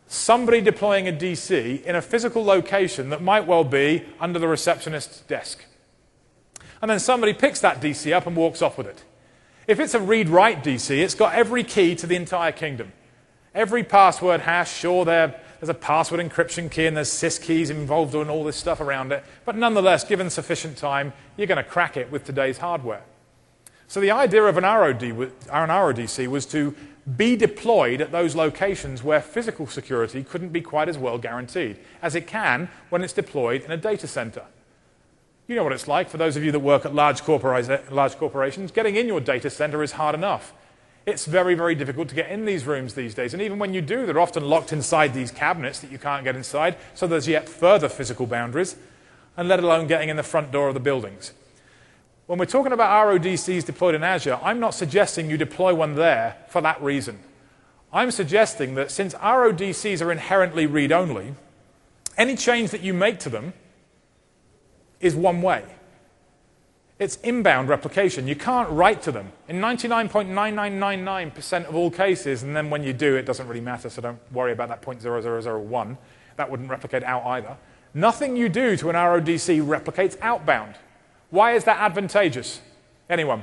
somebody deploying a D C in a physical location that might well be under the receptionist's desk. And then somebody picks that D C up and walks off with it. If it's a read-write D C, it's got every key to the entire kingdom. Every password hash, sure, there, there's a password encryption key and there's sys keys involved in all this stuff around it, but nonetheless, given sufficient time, you're going to crack it with today's hardware. So the idea of an R O D, an R O D C was to be deployed at those locations where physical security couldn't be quite as well guaranteed as it can when it's deployed in a data center. You know what it's like for those of you that work at large, corpora- large corporations. Getting in your data center is hard enough. It's very, very difficult to get in these rooms these days. And even when you do, they're often locked inside these cabinets that you can't get inside, so there's yet further physical boundaries, and let alone getting in the front door of the buildings. When we're talking about R O D Cs deployed in Azure, I'm not suggesting you deploy one there for that reason. I'm suggesting that since R O D Cs are inherently read-only, any change that you make to them is one way. It's inbound replication. You can't write to them. In ninety-nine point nine nine nine nine percent of all cases, and then when you do, it doesn't really matter, so don't worry about that zero point zero zero zero one. That wouldn't replicate out either. Nothing you do to an R O D C replicates outbound. Why is that advantageous? Anyone?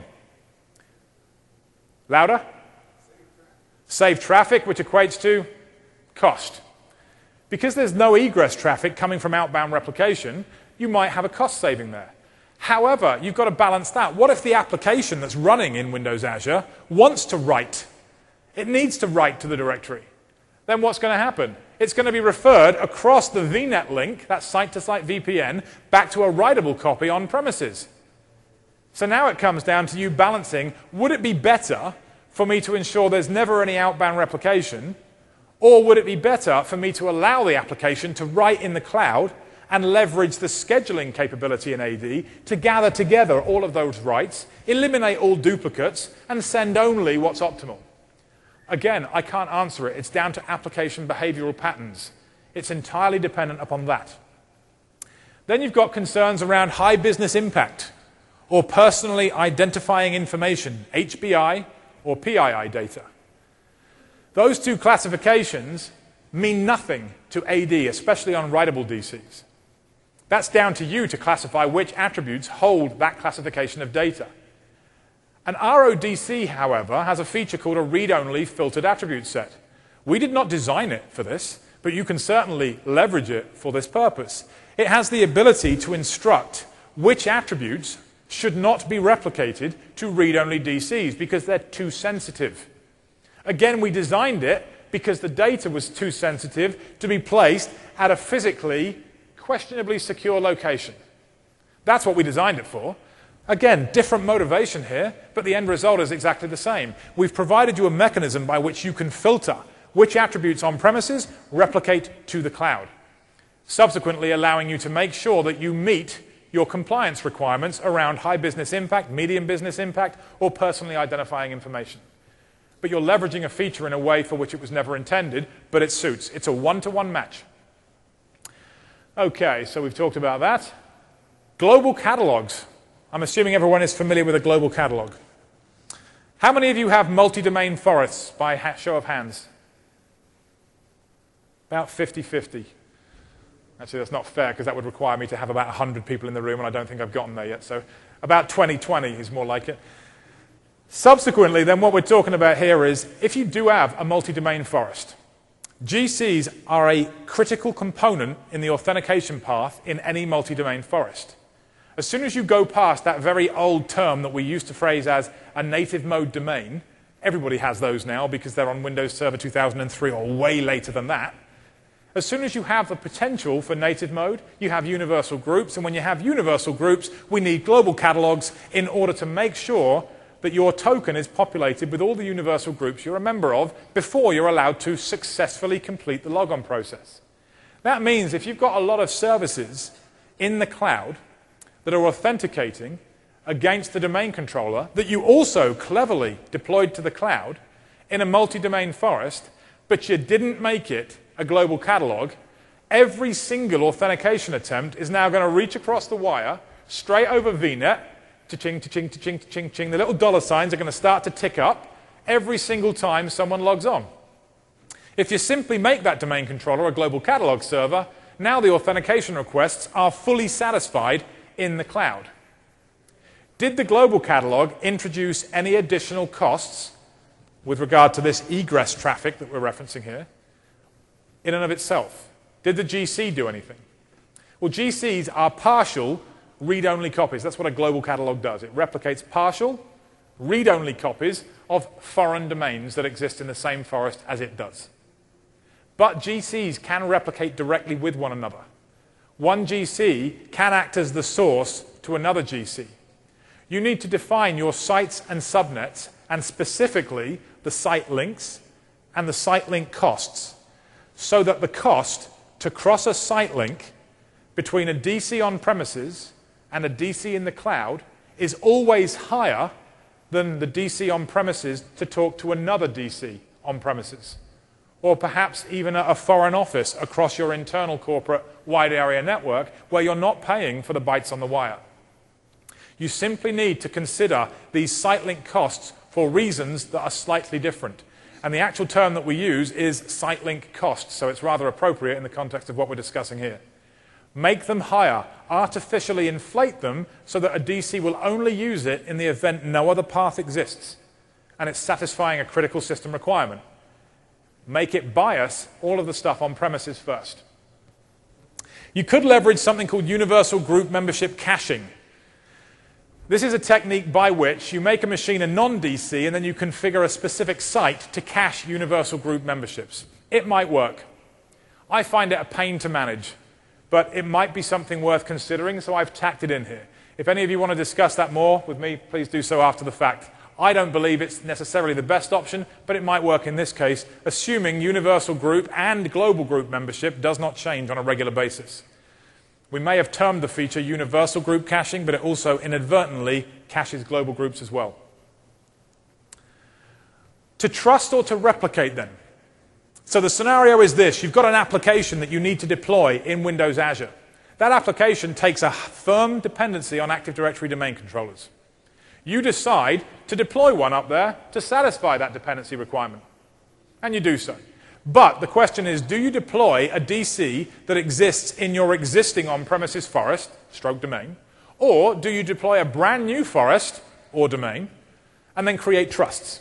Louder? Save traffic, which equates to cost. Because there's no egress traffic coming from outbound replication, you might have a cost saving there. However, you've got to balance that. What if the application that's running in Windows Azure wants to write? It needs to write to the directory. Then what's going to happen? It's going to be referred across the V net link, that site-to-site V P N, back to a writable copy on premises. So now it comes down to you balancing, would it be better for me to ensure there's never any outbound replication, or would it be better for me to allow the application to write in the cloud and leverage the scheduling capability in A D to gather together all of those writes, eliminate all duplicates, and send only what's optimal? Again, I can't answer it. It's down to application behavioral patterns. It's entirely dependent upon that. Then you've got concerns around high business impact or personally identifying information, H B I or P I I data. Those two classifications mean nothing to A D, especially on writable D Cs. That's down to you to classify which attributes hold that classification of data. An R O D C, however, has a feature called a read-only filtered attribute set. We did not design it for this, but you can certainly leverage it for this purpose. It has the ability to instruct which attributes should not be replicated to read-only D Cs because they're too sensitive. Again, we designed it because the data was too sensitive to be placed at a physically questionably secure location. That's what we designed it for. Again, different motivation here, but the end result is exactly the same. We've provided you a mechanism by which you can filter which attributes on premises replicate to the cloud, subsequently allowing you to make sure that you meet your compliance requirements around high business impact, medium business impact, or personally identifying information. But you're leveraging a feature in a way for which it was never intended, but it suits. It's a one-to-one match. Okay, so we've talked about that. Global catalogs. I'm assuming everyone is familiar with a global catalog. How many of you have multi-domain forests by show of hands? About fifty fifty. Actually, that's not fair because that would require me to have about one hundred people in the room, and I don't think I've gotten there yet. So about twenty twenty is more like it. Subsequently, then what we're talking about here is if you do have a multi-domain forest, G Cs are a critical component in the authentication path in any multi-domain forest. As soon as you go past that very old term that we used to phrase as a native mode domain, everybody has those now because they're on Windows Server two thousand three or way later than that. As soon as you have the potential for native mode, you have universal groups, and when you have universal groups, we need global catalogs in order to make sure that your token is populated with all the universal groups you're a member of before you're allowed to successfully complete the logon process. That means if you've got a lot of services in the cloud that are authenticating against the domain controller that you also cleverly deployed to the cloud in a multi-domain forest, but you didn't make it a global catalog, every single authentication attempt is now going to reach across the wire, straight over V net, cha-ching, cha-ching, cha-ching, cha-ching, cha-ching. The little dollar signs are going to start to tick up every single time someone logs on. If you simply make that domain controller a global catalog server, now the authentication requests are fully satisfied in the cloud. Did the global catalog introduce any additional costs with regard to this egress traffic that we're referencing here in and of itself? Did the G C do anything? Well, G Cs are partial read-only copies. That's what a global catalog does. It replicates partial read-only copies of foreign domains that exist in the same forest as it does. But G Cs can replicate directly with one another. One G C can act as the source to another G C. You need to define your sites and subnets, and specifically the site links and the site link costs, so that the cost to cross a site link between a D C on premises and a D C in the cloud is always higher than the D C on premises to talk to another D C on premises, or perhaps even a foreign office across your internal corporate wide area network where you're not paying for the bytes on the wire. You simply need to consider these site link costs for reasons that are slightly different. And the actual term that we use is site link costs, so it's rather appropriate in the context of what we're discussing here. Make them higher, artificially inflate them so that a D C will only use it in the event no other path exists and it's satisfying a critical system requirement. Make it bias all of the stuff on premises first. You could leverage something called universal group membership caching. This is a technique by which you make a machine a non-D C and then you configure a specific site to cache universal group memberships. It might work. I find it a pain to manage, but it might be something worth considering, so I've tacked it in here. If any of you want to discuss that more with me, please do so after the fact. I don't believe it's necessarily the best option, but it might work in this case, assuming universal group and global group membership does not change on a regular basis. We may have termed the feature universal group caching, but it also inadvertently caches global groups as well. To trust or to replicate then. So the scenario is this. You've got an application that you need to deploy in Windows Azure. That application takes a firm dependency on Active Directory domain controllers. You decide to deploy one up there to satisfy that dependency requirement. And you do so. But the question is, do you deploy a D C that exists in your existing on-premises forest, stroke domain, or do you deploy a brand new forest or domain and then create trusts?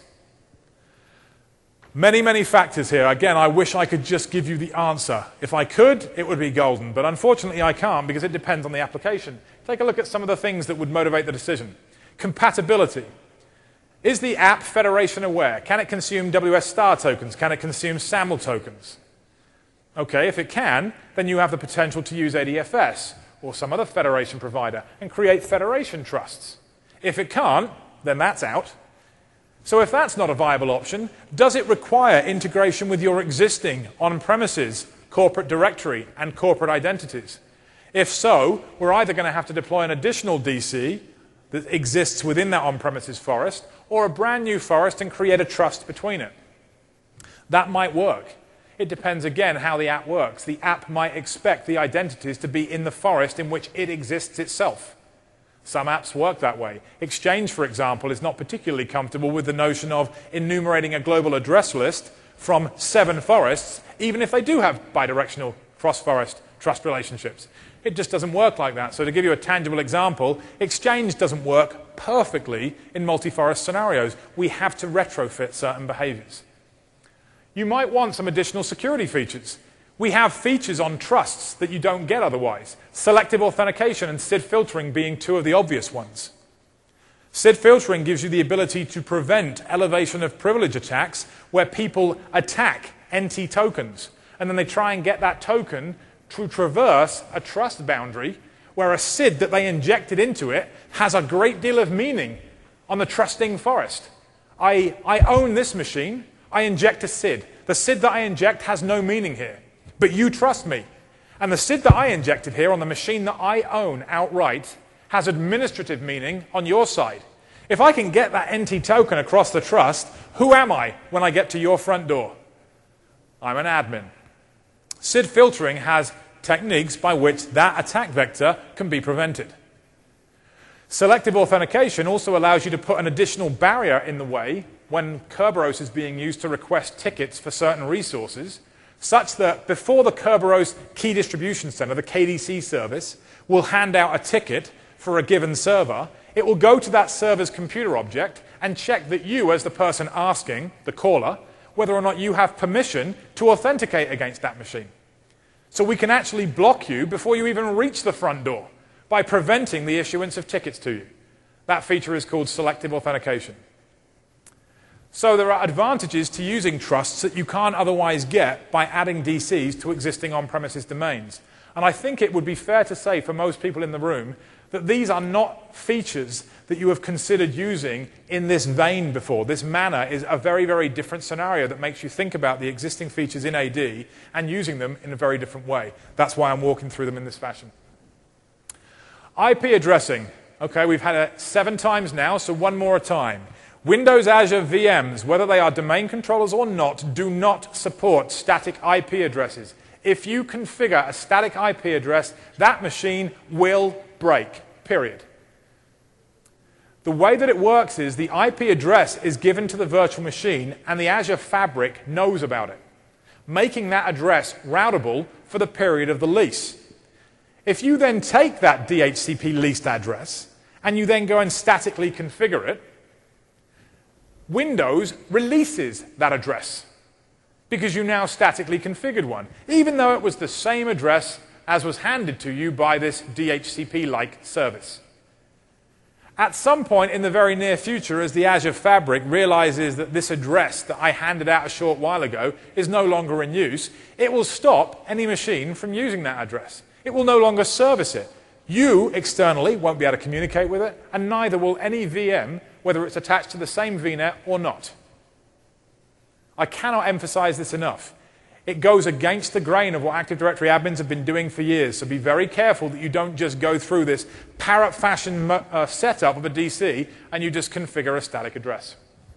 Many, many factors here. Again, I wish I could just give you the answer. If I could, it would be golden. But unfortunately, I can't because it depends on the application. Take a look at some of the things that would motivate the decision. Compatibility. Is the app federation aware? Can it consume W S star tokens? Can it consume SAML tokens? Okay, if it can, then you have the potential to use A D F S or some other federation provider and create federation trusts. If it can't, then that's out. So if that's not a viable option, does it require integration with your existing on-premises corporate directory and corporate identities? If so, we're either going to have to deploy an additional D C that exists within that on-premises forest or a brand new forest and create a trust between it. That might work. It depends, again, how the app works. The app might expect the identities to be in the forest in which it exists itself. Some apps work that way. Exchange, for example, is not particularly comfortable with the notion of enumerating a global address list from seven forests, even if they do have bidirectional cross-forest trust relationships. It just doesn't work like that. So to give you a tangible example, Exchange doesn't work perfectly in multi-forest scenarios. We have to retrofit certain behaviors. You might want some additional security features. We have features on trusts that you don't get otherwise. Selective authentication and S I D filtering being two of the obvious ones. S I D filtering gives you the ability to prevent elevation of privilege attacks where people attack N T tokens and then they try and get that token to traverse a trust boundary where a S I D that they injected into it has a great deal of meaning on the trusting forest. I, I own this machine. I inject a S I D. The S I D that I inject has no meaning here. But you trust me. And the S I D that I injected here on the machine that I own outright has administrative meaning on your side. If I can get that N T token across the trust, who am I when I get to your front door? I'm an admin. S I D filtering has techniques by which that attack vector can be prevented. Selective authentication also allows you to put an additional barrier in the way when Kerberos is being used to request tickets for certain resources, such that before the Kerberos Key Distribution Center, the K D C service, will hand out a ticket for a given server, it will go to that server's computer object and check that you, as the person asking, the caller, whether or not you have permission to authenticate against that machine. So we can actually block you before you even reach the front door by preventing the issuance of tickets to you. That feature is called selective authentication. So there are advantages to using trusts that you can't otherwise get by adding D Cs to existing on-premises domains. And I think it would be fair to say for most people in the room that these are not features that you have considered using in this vein before. This manner is a very, very different scenario that makes you think about the existing features in A D and using them in a very different way. That's why I'm walking through them in this fashion. I P addressing. Okay, we've had it seven times now, so one more time. Windows Azure V Ms, whether they are domain controllers or not, do not support static I P addresses. If you configure a static I P address, that machine will break, period. The way that it works is the I P address is given to the virtual machine and the Azure Fabric knows about it, making that address routable for the period of the lease. If you then take that D H C P leased address and you then go and statically configure it, Windows releases that address because you now statically configured one, even though it was the same address as was handed to you by this D H C P-like service. At some point in the very near future, as the Azure Fabric realizes that this address that I handed out a short while ago is no longer in use, it will stop any machine from using that address. It will no longer service it. You, externally, won't be able to communicate with it, and neither will any V M, whether it's attached to the same V NET or not. I cannot emphasize this enough. It goes against the grain of what Active Directory admins have been doing for years, so be very careful that you don't just go through this parrot fashion uh, setup of a D C and you just configure a static address.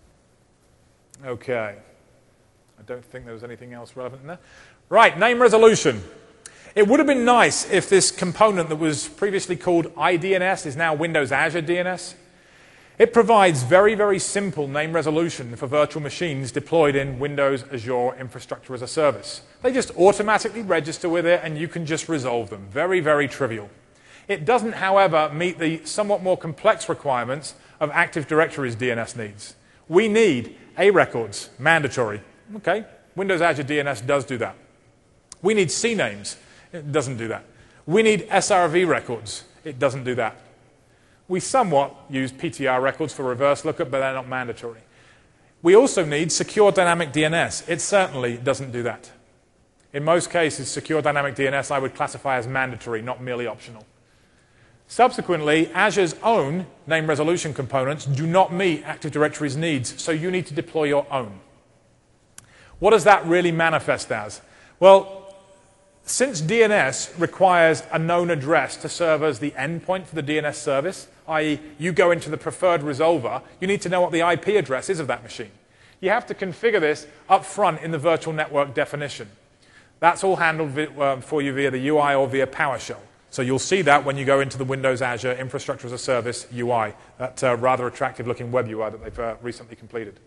Okay. I don't think there was anything else relevant in there. Right, name resolution. It would have been nice if this component that was previously called I D N S is now Windows Azure D N S. It provides very, very simple name resolution for virtual machines deployed in Windows Azure Infrastructure as a Service. They just automatically register with it and you can just resolve them. Very, very trivial. It doesn't, however, meet the somewhat more complex requirements of Active Directory's D N S needs. We need A records, mandatory. Okay, Windows Azure D N S does do that. We need C names. It doesn't do that. We need S R V records. It doesn't do that. We somewhat use P T R records for reverse lookup, but they're not mandatory. We also need secure dynamic D N S. It certainly doesn't do that. In most cases, secure dynamic D N S I would classify as mandatory, not merely optional. Subsequently, Azure's own name resolution components do not meet Active Directory's needs, so you need to deploy your own. What does that really manifest as? Well, since D N S requires a known address to serve as the endpoint for the D N S service, that is you go into the preferred resolver, you need to know what the I P address is of that machine. You have to configure this up front in the virtual network definition. That's all handled uh, for you via the U I or via PowerShell. So you'll see that when you go into the Windows Azure Infrastructure as a Service U I, that uh, rather attractive looking web U I that they've uh, recently completed.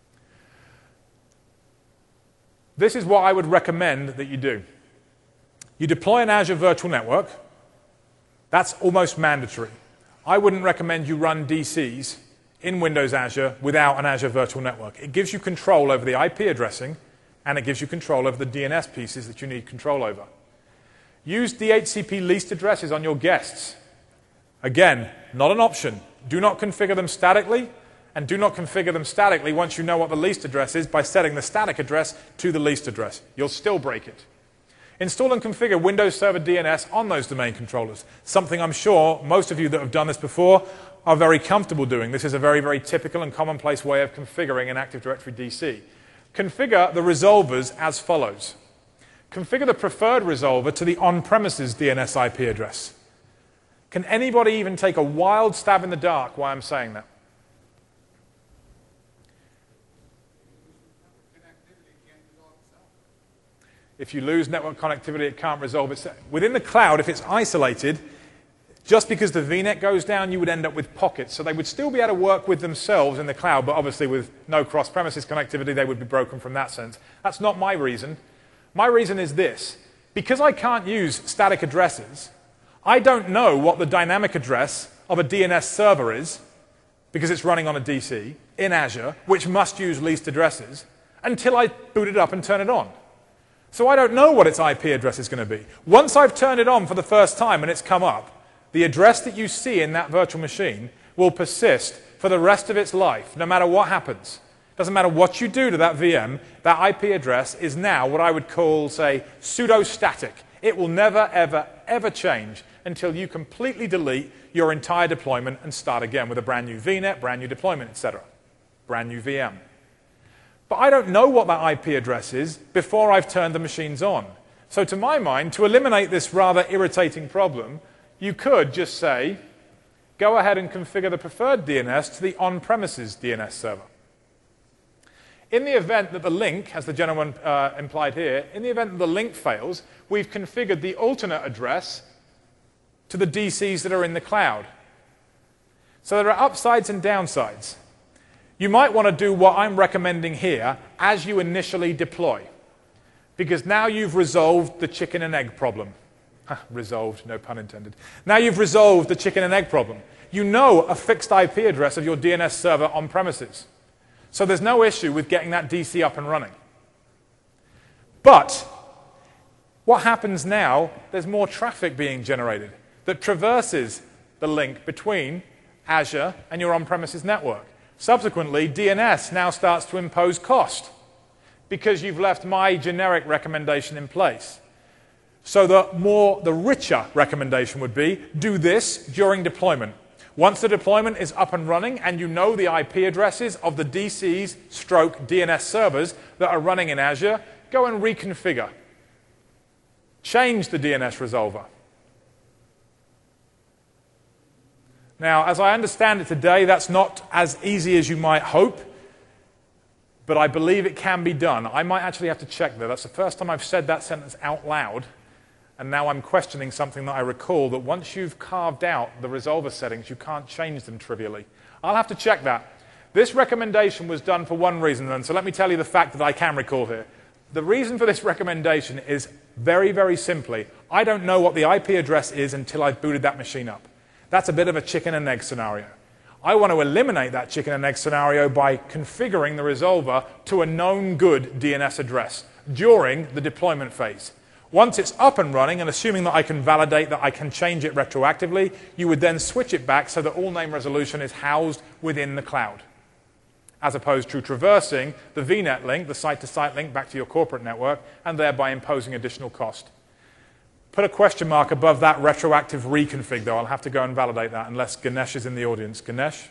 This is what I would recommend that you do. You deploy an Azure Virtual Network. That's almost mandatory. I wouldn't recommend you run D Cs in Windows Azure without an Azure Virtual Network. It gives you control over the I P addressing, and it gives you control over the D N S pieces that you need control over. Use D H C P leased addresses on your guests. Again, not an option. Do not configure them statically, and do not configure them statically once you know what the leased address is by setting the static address to the leased address. You'll still break it. Install and configure Windows Server D N S on those domain controllers, something I'm sure most of you that have done this before are very comfortable doing. This is a very, very typical and commonplace way of configuring an Active Directory D C. Configure the resolvers as follows. Configure the preferred resolver to the on-premises D N S I P address. Can anybody even take a wild stab in the dark why I'm saying that? If you lose network connectivity, it can't resolve itself. Within the cloud, if it's isolated, Just because the V net goes down, you would end up with pockets. So they would still be able to work with themselves in the cloud, but obviously with no cross-premises connectivity, they would be broken from that sense. That's not my reason. My reason is this. Because I can't use static addresses, I don't know what the dynamic address of a D N S server is, because it's running on a D C in Azure, which must use leased addresses, until I boot it up and turn it on. So I don't know what its I P address is going to be. Once I've turned it on for the first time and it's come up, the address that you see in that virtual machine will persist for the rest of its life, no matter what happens. Doesn't matter what you do to that V M, that I P address is now what I would call, say, pseudo-static. It will never, ever, ever change until you completely delete your entire deployment and start again with a brand new V net, brand new deployment, et cetera. Brand new V M. But I don't know what that I P address is before I've turned the machines on. So to my mind, to eliminate this rather irritating problem, you could just say, go ahead and configure the preferred D N S to the on-premises D N S server. In the event that the link, as the gentleman uh, implied here, in the event that the link fails, we've configured the alternate address to the D Cs that are in the cloud. So there are upsides and downsides. You might want to do what I'm recommending here as you initially deploy, because now you've resolved the chicken and egg problem. Resolved, no pun intended. Now you've resolved the chicken and egg problem. You know a fixed I P address of your D N S server on premises. So there's no issue with getting that D C up and running. But what happens now, there's more traffic being generated that traverses the link between Azure and your on-premises network. Subsequently, D N S now starts to impose cost because you've left my generic recommendation in place. So the more, the richer recommendation would be, do this during deployment. Once the deployment is up and running and you know the I P addresses of the D Cs stroke D N S servers that are running in Azure, go and reconfigure. Change the D N S resolver. Now, as I understand it today, that's not as easy as you might hope, but I believe it can be done. I might actually have to check that. That's the first time I've said that sentence out loud. And now I'm questioning something that I recall, that once you've carved out the resolver settings, you can't change them trivially. I'll have to check that. This recommendation was done for one reason, then, so let me tell you the fact that I can recall here. The reason for this recommendation is very, very simply, I don't know what the I P address is until I've booted that machine up. That's a bit of a chicken and egg scenario. I want to eliminate that chicken and egg scenario by configuring the resolver to a known good D N S address during the deployment phase. Once it's up and running, and assuming that I can validate that I can change it retroactively, you would then switch it back so that all name resolution is housed within the cloud, as opposed to traversing the V net link, the site-to-site link back to your corporate network, and thereby imposing additional cost. Put a question mark above that retroactive reconfig, though. I'll have to go and validate that unless Ganesh is in the audience. Ganesh?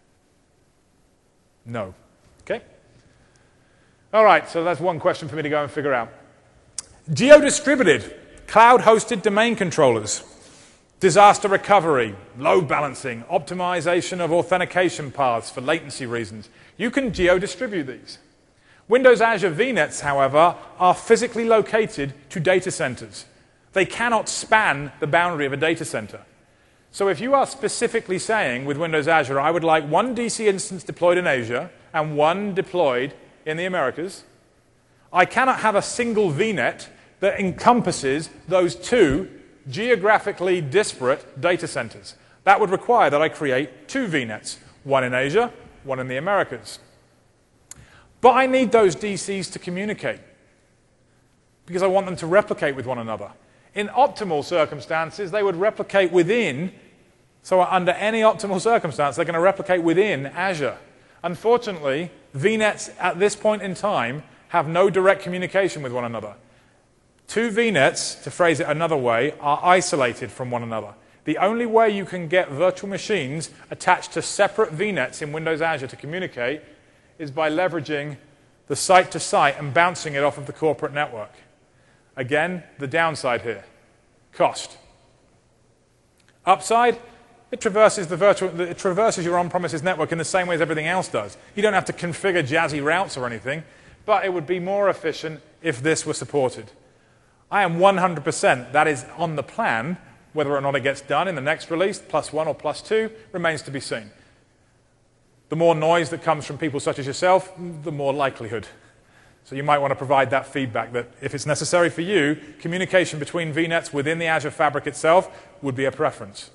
No. Okay. All right, so that's one question for me to go and figure out. Geo-distributed, cloud-hosted domain controllers, disaster recovery, load balancing, optimization of authentication paths for latency reasons. You can geo-distribute these. Windows Azure V NETs, however, are physically located to data centers. They cannot span the boundary of a data center. So if you are specifically saying with Windows Azure, I would like one D C instance deployed in Asia and one deployed in the Americas, I cannot have a single V net that encompasses those two geographically disparate data centers. That would require that I create two V nets, one in Asia, one in the Americas. But I need those D Cs to communicate because I want them to replicate with one another. In optimal circumstances, they would replicate within, so under any optimal circumstance, they're going to replicate within Azure. Unfortunately, V nets at this point in time have no direct communication with one another. Two V nets, to phrase it another way, are isolated from one another. The only way you can get virtual machines attached to separate V nets in Windows Azure to communicate is by leveraging the site-to-site and bouncing it off of the corporate network. Again, the downside here, cost. Upside, it traverses, the virtual, it traverses your on-premises network in the same way as everything else does. You don't have to configure jazzy routes or anything, but it would be more efficient if this were supported. I am one hundred percent, that is on the plan, Whether or not it gets done in the next release, plus one or plus two, remains to be seen. The more noise that comes from people such as yourself, the more likelihood. So you might want to provide that feedback that if it's necessary for you, communication between V NETs within the Azure Fabric itself would be a preference.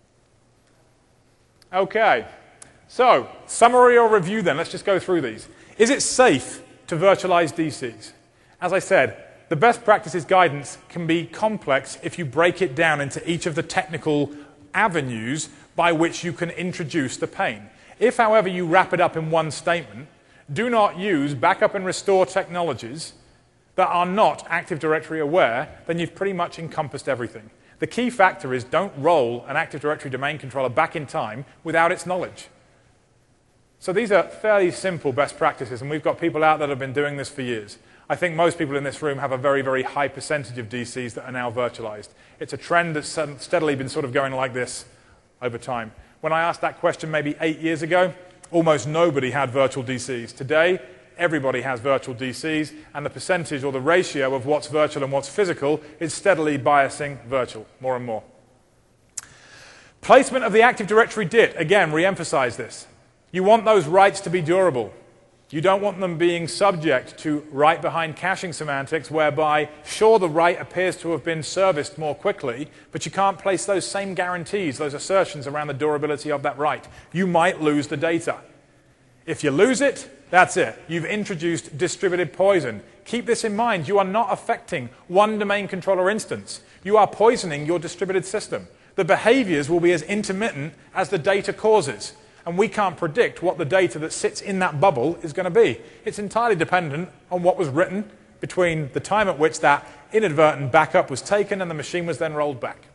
Okay, so summary or review then, let's just go through these. Is it safe to virtualize D Cs? As I said, the best practices guidance can be complex if you break it down into each of the technical avenues by which you can introduce the pane. If, however, you wrap it up in one statement, do not use backup and restore technologies that are not Active Directory aware, then you've pretty much encompassed everything. The key factor is don't roll an Active Directory domain controller back in time without its knowledge. So these are fairly simple best practices, and we've got people out that have been doing this for years. I think most people in this room have a very, very high percentage of D Cs that are now virtualized. It's a trend that's steadily been sort of going like this over time. When I asked that question maybe eight years ago, almost nobody had virtual D Cs. Today, everybody has virtual D Cs, and the percentage or the ratio of what's virtual and what's physical is steadily biasing virtual more and more. Placement of the Active Directory D I T, again, re-emphasize this. You want those writes to be durable. You don't want them being subject to write behind caching semantics whereby, sure, the write appears to have been serviced more quickly, but you can't place those same guarantees, those assertions around the durability of that write. You might lose the data. If you lose it, that's it. You've introduced distributed poison. Keep this in mind. You are not affecting one domain controller instance. You are poisoning your distributed system. The behaviors will be as intermittent as the data causes. And we can't predict what the data that sits in that bubble is going to be. It's entirely dependent on what was written between the time at which that inadvertent backup was taken and the machine was then rolled back.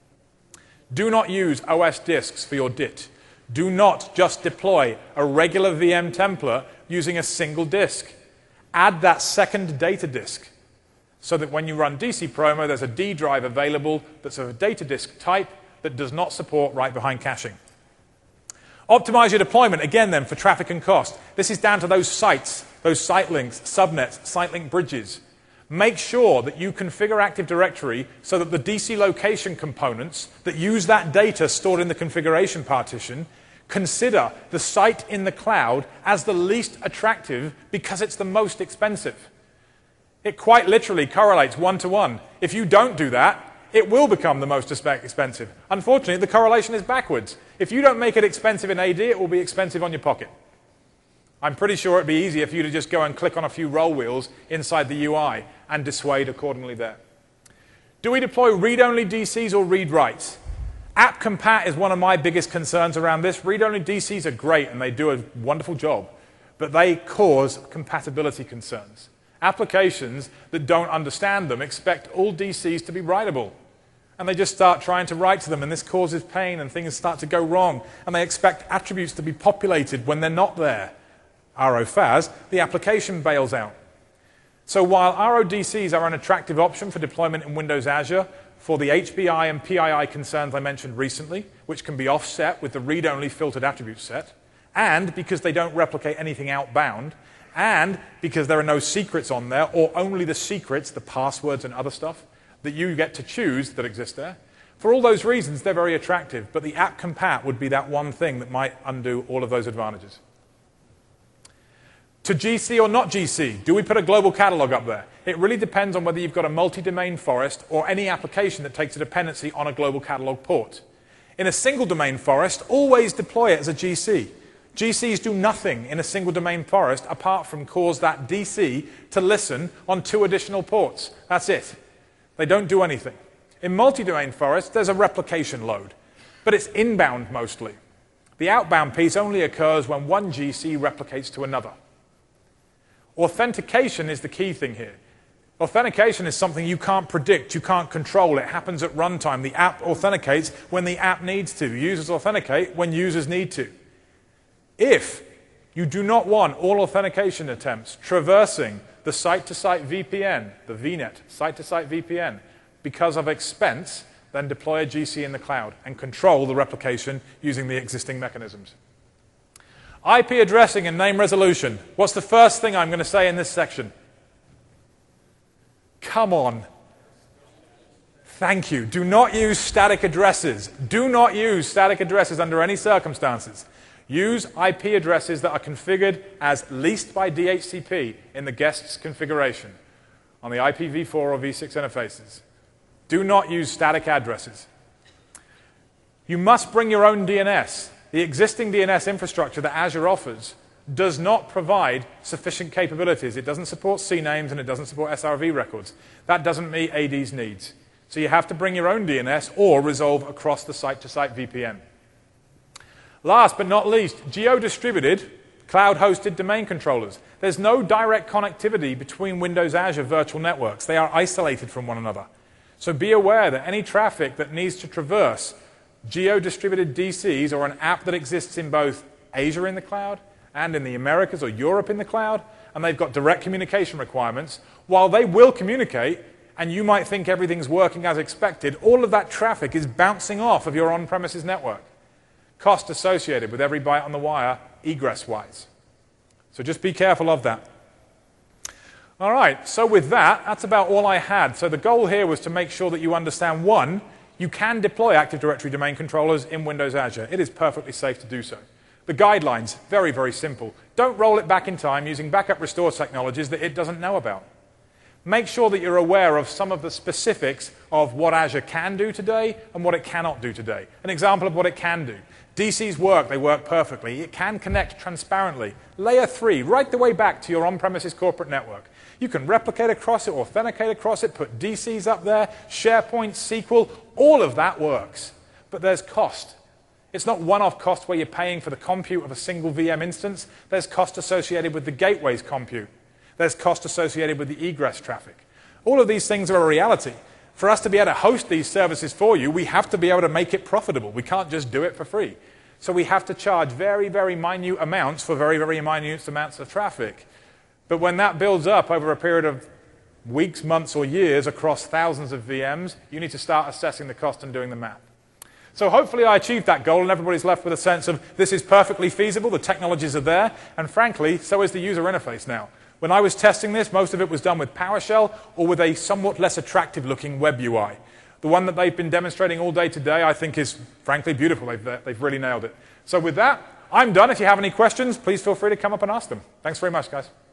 Do not use O S disks for your D I T. Do not just deploy a regular V M template using a single disk. Add that second data disk so that when you run D C Promo, there's a D drive available that's of a data disk type that does not support write behind caching. Optimize your deployment, again then, for traffic and cost. This is down to those sites, those site links, subnets, site link bridges. Make sure that you configure Active Directory so that the D C location components that use that data stored in the configuration partition consider the site in the cloud as the least attractive because it's the most expensive. It quite literally correlates one-to-one. If you don't do that, it will become the most expensive. Unfortunately, the correlation is backwards. If you don't make it expensive in A D, it will be expensive on your pocket. I'm pretty sure it'd be easier for you to just go and click on a few roll wheels inside the U I and dissuade accordingly there. Do we deploy read-only D Cs or read-writes? App compat is one of my biggest concerns around this. Read-only D Cs are great and they do a wonderful job, but they cause compatibility concerns. Applications that don't understand them expect all D Cs to be writable. And they just start trying to write to them, and this causes pain, and things start to go wrong. And they expect attributes to be populated when they're not there. R O F A S, the application bails out. So while R O D Cs are an attractive option for deployment in Windows Azure for the H B I and P I I concerns I mentioned recently, which can be offset with the read-only filtered attribute set, and because they don't replicate anything outbound, and because there are no secrets on there, or only the secrets, the passwords and other stuff, that you get to choose that exist there. For all those reasons, they're very attractive, but the app compat would be that one thing that might undo all of those advantages. To G C or not G C, do we put a global catalog up there? It really depends on whether you've got a multi-domain forest or any application that takes a dependency on a global catalog port. In a single domain forest, always deploy it as a G C. G Cs do nothing in a single domain forest apart from cause that D C to listen on two additional ports. That's it. They don't do anything. In multi-domain forests, there's a replication load, but it's inbound mostly. The outbound piece only occurs when one G C replicates to another. Authentication is the key thing here. Authentication is something you can't predict, you can't control. It happens at runtime. The app authenticates when the app needs to. Users authenticate when users need to. If you do not want all authentication attempts traversing the site-to-site V P N, the V NET, site-to-site V P N, because of expense, then deploy a G C in the cloud and control the replication using the existing mechanisms. I P addressing and name resolution. What's the first thing I'm going to say in this section? Come on. Thank you. Do not use static addresses. Do not use static addresses under any circumstances. Use I P addresses that are configured as leased by D H C P in the guest's configuration on the I P v four or v six interfaces. Do not use static addresses. You must bring your own D N S. The existing D N S infrastructure that Azure offers does not provide sufficient capabilities. It doesn't support C names and it doesn't support S R V records. That doesn't meet A D's needs. So you have to bring your own D N S or resolve across the site-to-site V P N. Last but not least, geo-distributed, cloud-hosted domain controllers. There's no direct connectivity between Windows Azure virtual networks. They are isolated from one another. So be aware that any traffic that needs to traverse geo-distributed D Cs or an app that exists in both Asia in the cloud and in the Americas or Europe in the cloud, and they've got direct communication requirements, while they will communicate, and you might think everything's working as expected, all of that traffic is bouncing off of your on-premises network. Cost associated with every byte on the wire, egress-wise. So just be careful of that. All right, so with that, that's about all I had. So the goal here was to make sure that you understand, one, you can deploy Active Directory domain controllers in Windows Azure. It is perfectly safe to do so. The guidelines, very, very simple. Don't roll it back in time using backup restore technologies that it doesn't know about. Make sure that you're aware of some of the specifics of what Azure can do today and what it cannot do today. An example of what it can do. D Cs work, they work perfectly. It can connect transparently. Layer three, right the way back to your on-premises corporate network. You can replicate across it, authenticate across it, put D Cs up there, SharePoint, S Q L, all of that works. But there's cost. It's not one-off cost where you're paying for the compute of a single V M instance. There's cost associated with the gateway's compute. There's cost associated with the egress traffic. All of these things are a reality. For us to be able to host these services for you, we have to be able to make it profitable. We can't just do it for free. So we have to charge very, very minute amounts for very, very minute amounts of traffic. But when that builds up over a period of weeks, months, or years across thousands of V Ms, you need to start assessing the cost and doing the math. So hopefully I achieved that goal and everybody's left with a sense of this is perfectly feasible, the technologies are there, and frankly, so is the user interface now. When I was testing this, most of it was done with PowerShell or with a somewhat less attractive looking web U I. The one that they've been demonstrating all day today I think is frankly beautiful. They've, they've really nailed it. So with that, I'm done. If you have any questions, please feel free to come up and ask them. Thanks very much, guys.